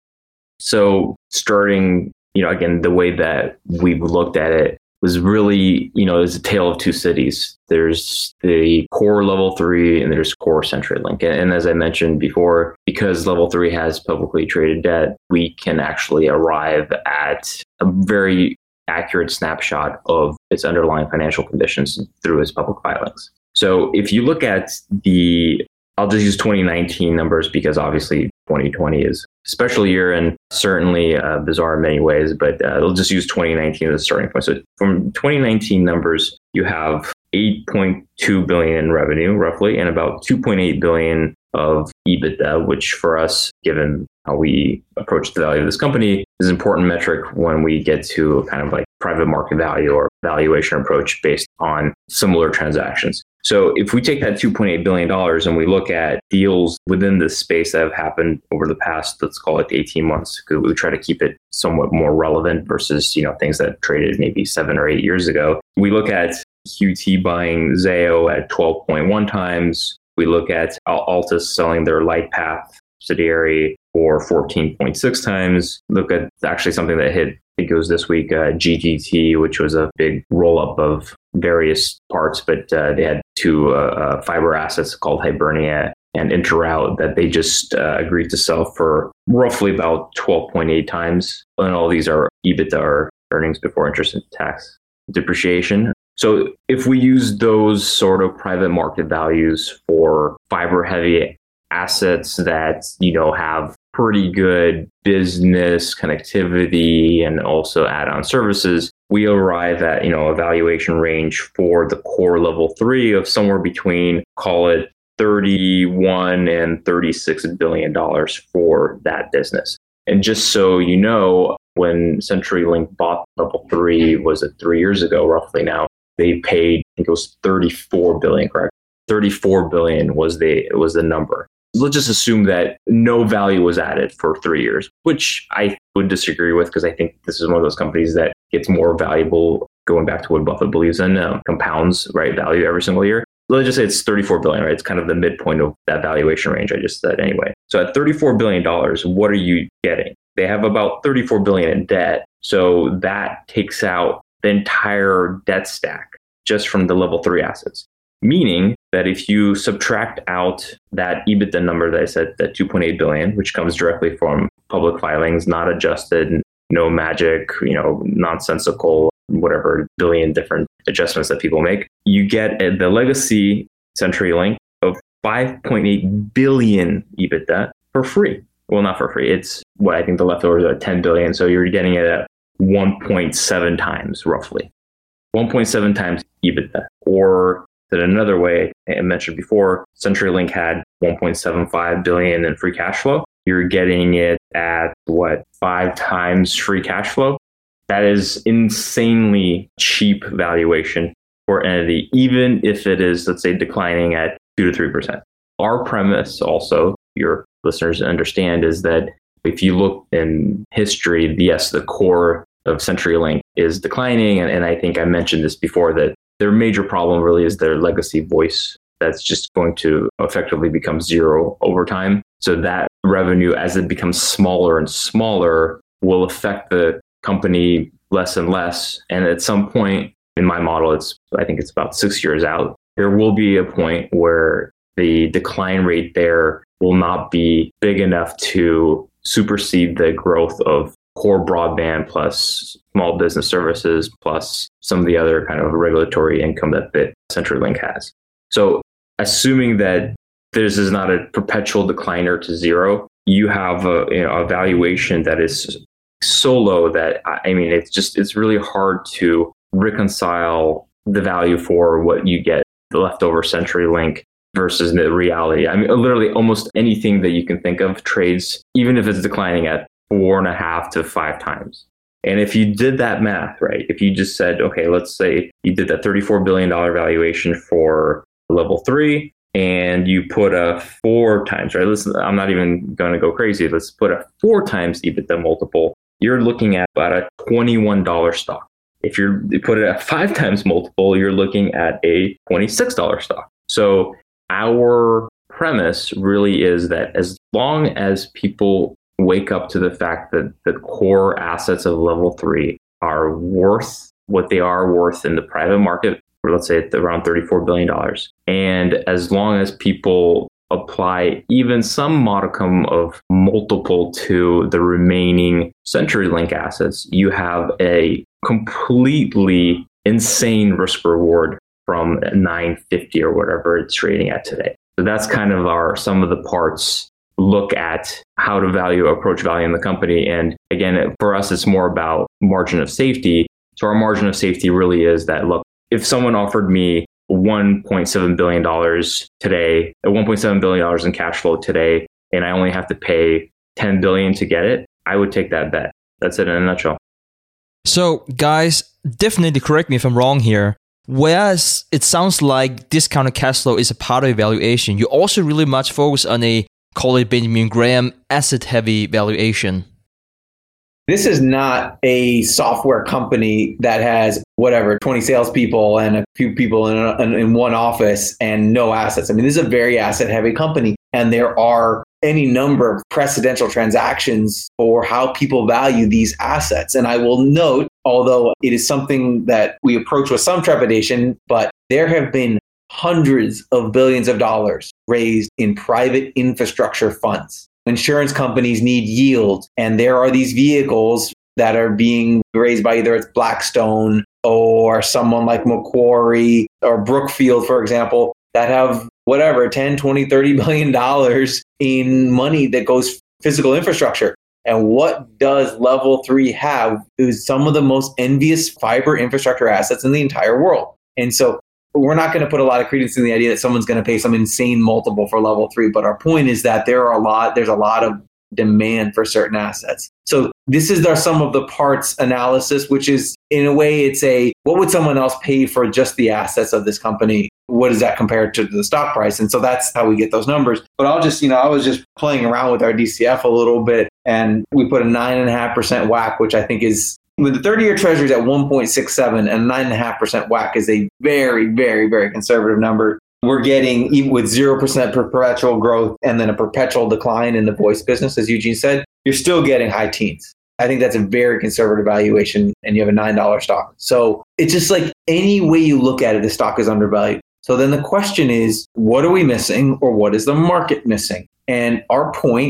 So starting, you know, again, the way that we've looked at it was really, you know, there's a tale of two cities. There's the core level three and there's core CenturyLink. And, and as I mentioned before, because level three has publicly traded debt, we can actually arrive at a very accurate snapshot of its underlying financial conditions through its public filings. So if you look at the, I'll just use twenty nineteen numbers because obviously twenty twenty is a special year and certainly uh, bizarre in many ways, but uh, we'll just use twenty nineteen as a starting point. So from twenty nineteen numbers, you have eight point two billion in revenue roughly and about two point eight billion of EBITDA, which for us, given how we approach the value of this company, is an important metric when we get to kind of like private market value or valuation approach based on similar transactions. So if we take that two point eight billion dollars and we look at deals within this space that have happened over the past, let's call it eighteen months, because we try to keep it somewhat more relevant versus, you know, things that traded maybe seven or eight years ago. We look at Q T buying Zayo at twelve point one times. We look at Altus selling their Lightpath subsidiary for fourteen point six times. Look at actually something that hit, I think it was this week, uh, G G T, which was a big roll-up of various parts, but uh, they had two uh, uh, fiber assets called Hibernia and Interroute that they just uh, agreed to sell for roughly about twelve point eight times. And all these are EBITDA, or earnings before interest and tax depreciation. So if we use those sort of private market values for fiber heavy assets that, you know, have pretty good business connectivity and also add-on services, we arrive at, you know, a valuation range for the core level three of somewhere between, call it thirty-one and thirty-six billion dollars for that business. And just so you know, when CenturyLink bought level three, was it three years ago roughly now, they paid, I think it was thirty-four billion dollars, correct? thirty-four billion dollars was the was the number. Let's just assume that no value was added for three years, which I would disagree with, because I think this is one of those companies that gets more valuable, going back to what Buffett believes in, uh, compounds, right, value every single year. Let's just say it's thirty-four billion dollars, right? It's kind of the midpoint of that valuation range I just said anyway. So at thirty-four billion dollars, what are you getting? They have about thirty-four billion dollars in debt. So that takes out the entire debt stack just from the level three assets. Meaning that if you subtract out that EBITDA number that I said, that two point eight billion dollars, which comes directly from public filings, not adjusted, no magic, you know, nonsensical, whatever, billion different adjustments that people make. You get the legacy CenturyLink of five point eight billion EBITDA for free. Well, not for free. It's what I think the leftovers are ten billion. So you're getting it at one point seven times roughly. one point seven times EBITDA. Or said another way, I mentioned before, CenturyLink had one point seven five billion in free cash flow. You're getting it at what, five times free cash flow? That is insanely cheap valuation for an entity, even if it is, let's say, declining at two to three percent. Our premise also, your listeners understand, is that if you look in history, yes, the core of CenturyLink is declining. And, and I think I mentioned this before, that their major problem really is their legacy voice. That's just going to effectively become zero over time. So that revenue, as it becomes smaller and smaller, will affect the company less and less. And at some point in my model, it's I think it's about six years out, there will be a point where the decline rate there will not be big enough to supersede the growth of core broadband plus small business services plus some of the other kind of regulatory income that, that CenturyLink has. So assuming that this is not a perpetual decliner to zero, you have a, you know, a valuation that is so low that, I mean, it's just, it's really hard to reconcile the value for what you get, the leftover CenturyLink versus the reality. I mean, literally almost anything that you can think of trades, even if it's declining at four and a half to five times. And if you did that math, right, if you just said, okay, let's say you did that thirty-four billion dollars valuation for level three, and you put a four times, right? Listen, I'm not even going to go crazy. Let's put a four times EBITDA multiple. You're looking at about a twenty-one dollars stock. If you're, you put it at five times multiple, you're looking at a twenty-six dollars stock. So our premise really is that as long as people wake up to the fact that the core assets of level three are worth what they are worth in the private market, or let's say it's around thirty-four billion dollars. And as long as people apply even some modicum of multiple to the remaining CenturyLink assets, you have a completely insane risk reward from nine fifty or whatever it's trading at today. So that's kind of our sum of the parts look at how to value, approach value in the company. And again, for us, it's more about margin of safety. So our margin of safety really is that, look, if someone offered me one point seven billion dollars today, one point seven billion dollars in cash flow today, and I only have to pay ten billion dollars to get it, I would take that bet. That's it in a nutshell. So guys, definitely correct me if I'm wrong here. Whereas it sounds like discounted cash flow is a part of evaluation, you also really much focus on a, call it Benjamin Graham, asset-heavy valuation. This is not a software company that has whatever, twenty salespeople and a few people in, a, in one office and no assets. I mean, this is a very asset-heavy company, and there are any number of precedential transactions for how people value these assets. And I will note, although it is something that we approach with some trepidation, but there have been hundreds of billions of dollars raised in private infrastructure funds. Insurance companies need yield, and there are these vehicles that are being raised by either it's Blackstone or someone like Macquarie or Brookfield, for example, that have whatever, ten, twenty, thirty billion dollars in money that goes physical infrastructure. And what does level three have is some of the most envious fiber infrastructure assets in the entire world. And so we're not going to put a lot of credence in the idea that someone's going to pay some insane multiple for level three. But our point is that there are a lot, there's a lot of demand for certain assets. So this is our sum of the parts analysis, which is in a way, it's a, what would someone else pay for just the assets of this company? What does that compare to the stock price? And so that's how we get those numbers. But I'll just, you know, I was just playing around with our D C F a little bit, and we put a nine and a half percent W A C, which I think is, with the thirty-year treasury is at one point six seven, and nine point five percent W A C is a very, very, very conservative number. We're getting, even with zero percent perpetual growth and then a perpetual decline in the voice business, as Eugene said, you're still getting high teens. I think that's a very conservative valuation, and you have a nine dollars stock. So it's just like any way you look at it, the stock is undervalued. So then the question is, what are we missing, or what is the market missing? And our point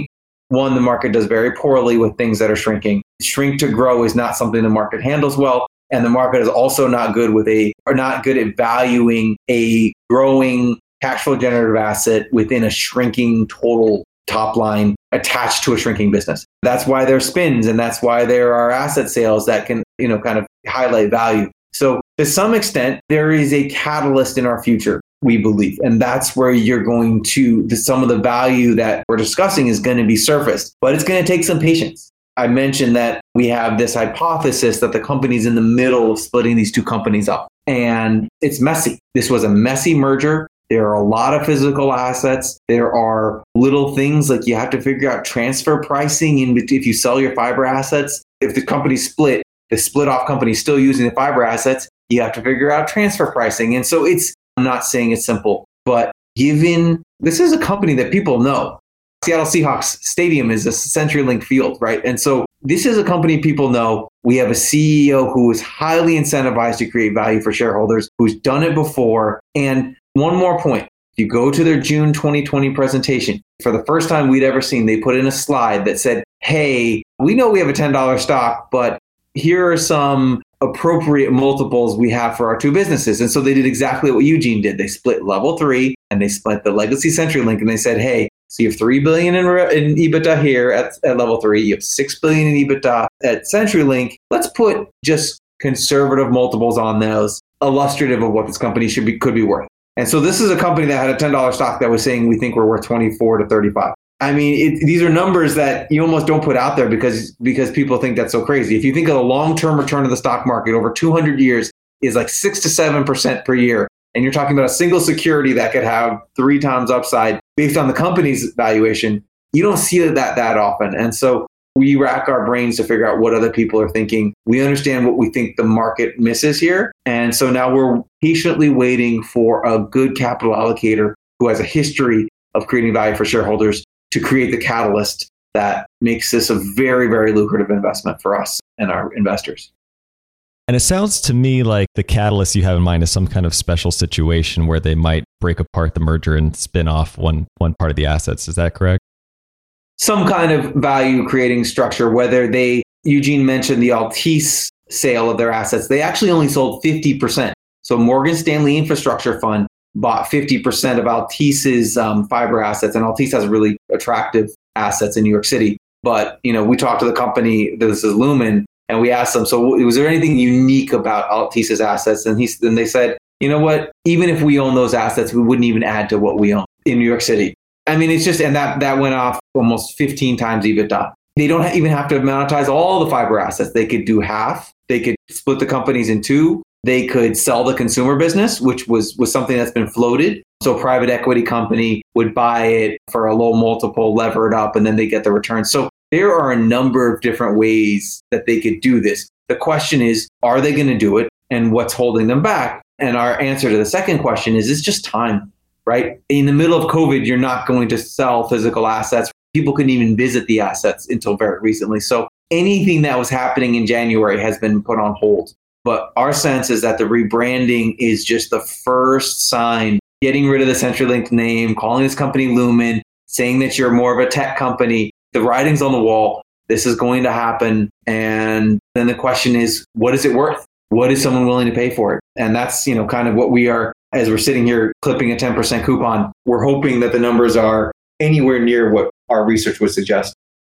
one, the market does very poorly with things that are shrinking. Shrink to grow is not something the market handles well. And the market is also not good with a, or not good at valuing a growing cash flow generative asset within a shrinking total top line attached to a shrinking business. That's why there are spins, and that's why there are asset sales that can, you know, kind of highlight value. So to some extent, there is a catalyst in our future, we believe. And that's where you're going to, the, some of the value that we're discussing is going to be surfaced, but it's going to take some patience. I mentioned that we have this hypothesis that the company's in the middle of splitting these two companies up. And it's messy. This was a messy merger. There are a lot of physical assets. There are little things like you have to figure out transfer pricing in if you sell your fiber assets. If the company split, the split off company is still using the fiber assets, you have to figure out transfer pricing. And so it's, I'm not saying it's simple, but given this is a company that people know. Seattle Seahawks Stadium is a CenturyLink field, right? And so this is a company people know. We have a C E O who is highly incentivized to create value for shareholders, who's done it before. And one more point. If you go to their June twenty twenty presentation, for the first time we'd ever seen, they put in a slide that said, hey, we know we have a ten dollars stock, but here are some appropriate multiples we have for our two businesses. And so they did exactly what Eugene did. They split level three and they split the legacy CenturyLink, and they said, hey, so you have three billion dollars in, in EBITDA here at, at level three. You have six billion dollars in EBITDA at CenturyLink. Let's put just conservative multiples on those, illustrative of what this company should be, could be worth. And so this is a company that had a ten dollars stock that was saying we think we're worth twenty-four to thirty-five. I mean, it, these are numbers that you almost don't put out there because, because people think that's so crazy. If you think of the long-term return of the stock market over two hundred years is like six to seven percent per year, and you're talking about a single security that could have three times upside based on the company's valuation, you don't see that that often. And so we rack our brains to figure out what other people are thinking. We understand what we think the market misses here. And so now we're patiently waiting for a good capital allocator who has a history of creating value for shareholders to create the catalyst that makes this a very, very lucrative investment for us and our investors. And it sounds to me like the catalyst you have in mind is some kind of special situation where they might break apart the merger and spin off one one part of the assets. Is that correct? Some kind of value creating structure, whether they, Eugene mentioned the Altice sale of their assets. They actually only sold fifty percent. So Morgan Stanley Infrastructure Fund bought fifty percent of Altice's um, fiber assets, and Altice has really attractive assets in New York City. But, you know, we talked to the company, this is Lumen, and we asked them, so was there anything unique about Altice's assets? And, he, and they said, you know what, even if we own those assets, we wouldn't even add to what we own in New York City. I mean, it's just, and that, that went off almost fifteen times EBITDA. They don't even have to monetize all the fiber assets. They could do half. They could split the companies in two. They could sell the consumer business, which was, was something that's been floated. So a private equity company would buy it for a low multiple, lever it up, and then they get the return. So there are a number of different ways that they could do this. The question is, are they going to do it? And what's holding them back? And our answer to the second question is, it's just time, right? In the middle of COVID, you're not going to sell physical assets. People couldn't even visit the assets until very recently. So anything that was happening in January has been put on hold. But our sense is that the rebranding is just the first sign, getting rid of the CenturyLink name, calling this company Lumen, saying that you're more of a tech company. The writing's on the wall. This is going to happen. And then the question is, what is it worth? What is someone willing to pay for it? And that's, you know, kind of what we are, as we're sitting here clipping a ten percent coupon. We're hoping that the numbers are anywhere near what our research would suggest.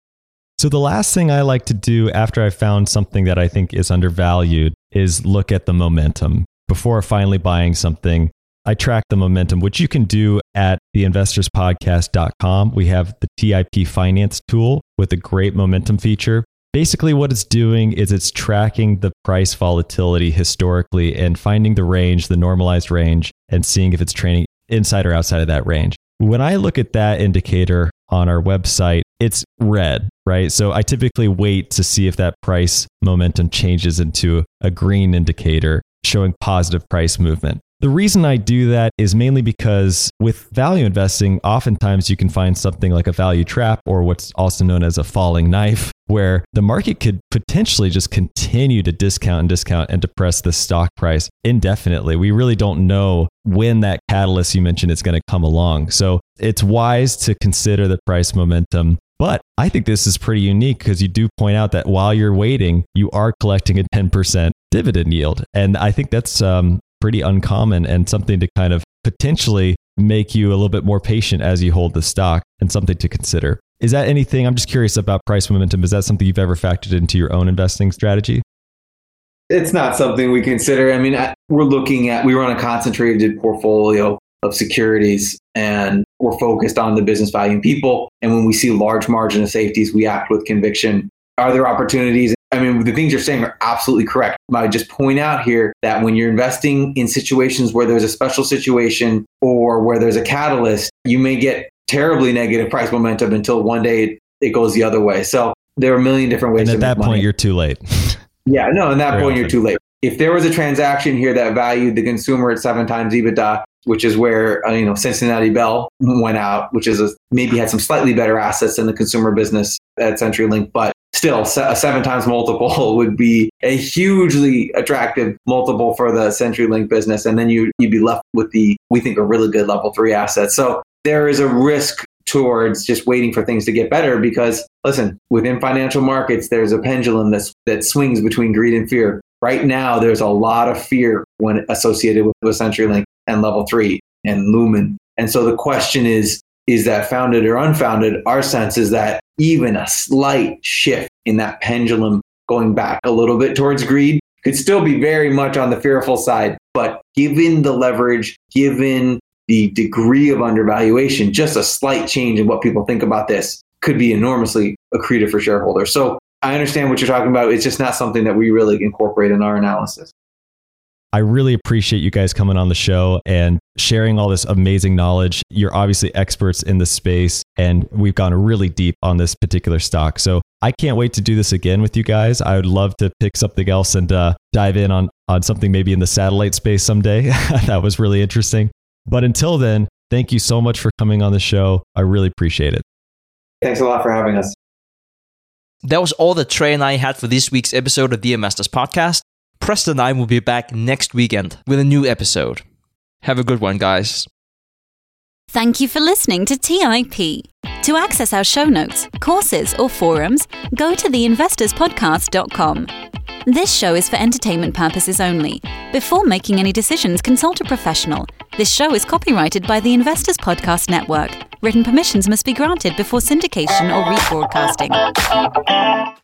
So the last thing I like to do after I found something that I think is undervalued is look at the momentum. Before finally buying something, I track the momentum, which you can do at the investors podcast dot com. We have the T I P Finance tool with a great momentum feature. Basically, what it's doing is it's tracking the price volatility historically and finding the range, the normalized range, and seeing if it's trading inside or outside of that range. When I look at that indicator on our website, it's red, right? So I typically wait to see if that price momentum changes into a green indicator showing positive price movement. The reason I do that is mainly because with value investing, oftentimes you can find something like a value trap, or what's also known as a falling knife, where the market could potentially just continue to discount and discount and depress the stock price indefinitely. We really don't know when that catalyst you mentioned is going to come along. So it's wise to consider the price momentum, But I think this is pretty unique because you do point out that while you're waiting, you are collecting a ten percent dividend yield. And I think that's um, pretty uncommon and something to kind of potentially make you a little bit more patient as you hold the stock, and something to consider. Is that anything? I'm just curious about price momentum. Is that something you've ever factored into your own investing strategy? It's not something we consider. I mean, we're looking at, we run a concentrated portfolio of securities, and we're focused on the business value and people. And when we see large margin of safeties, we act with conviction. Are there opportunities? I mean, the things you're saying are absolutely correct. I just point out here that when you're investing in situations where there's a special situation or where there's a catalyst, you may get terribly negative price momentum until one day it, it goes the other way. So there are a million different ways. And at to that make point, money. you're too late. Yeah, no, at that Very point, often. you're too late. If there was a transaction here that valued the consumer at seven times EBITDA, which is where uh, you know Cincinnati Bell went out, which is a, maybe had some slightly better assets than the consumer business at CenturyLink, but still a seven times multiple would be a hugely attractive multiple for the CenturyLink business, and then you you'd be left with the we think a really good level three asset. So there is a risk towards just waiting for things to get better because listen, within financial markets, there's a pendulum that's that swings between greed and fear. Right now, there's a lot of fear when associated with, with CenturyLink and Level three and Lumen. And so the question is, is that founded or unfounded? Our sense is that even a slight shift in that pendulum going back a little bit towards greed could still be very much on the fearful side. But given the leverage, given the degree of undervaluation, just a slight change in what people think about this could be enormously accretive for shareholders. So I understand what you're talking about. It's just not something that we really incorporate in our analysis. I really appreciate you guys coming on the show and sharing all this amazing knowledge. You're obviously experts in the space, and we've gone really deep on this particular stock. So I can't wait to do this again with you guys. I would love to pick something else and uh, dive in on, on something maybe in the satellite space someday. That was really interesting. But until then, thank you so much for coming on the show. I really appreciate it. Thanks a lot for having us. That was all that Trey and I had for this week's episode of the Investors Podcast. Preston and I will be back next weekend with a new episode. Have a good one, guys. Thank you for listening to T I P. To access our show notes, courses, or forums, go to the investors podcast dot com. This show is for entertainment purposes only. Before making any decisions, consult a professional. This show is copyrighted by the Investors Podcast Network. Written permissions must be granted before syndication or rebroadcasting.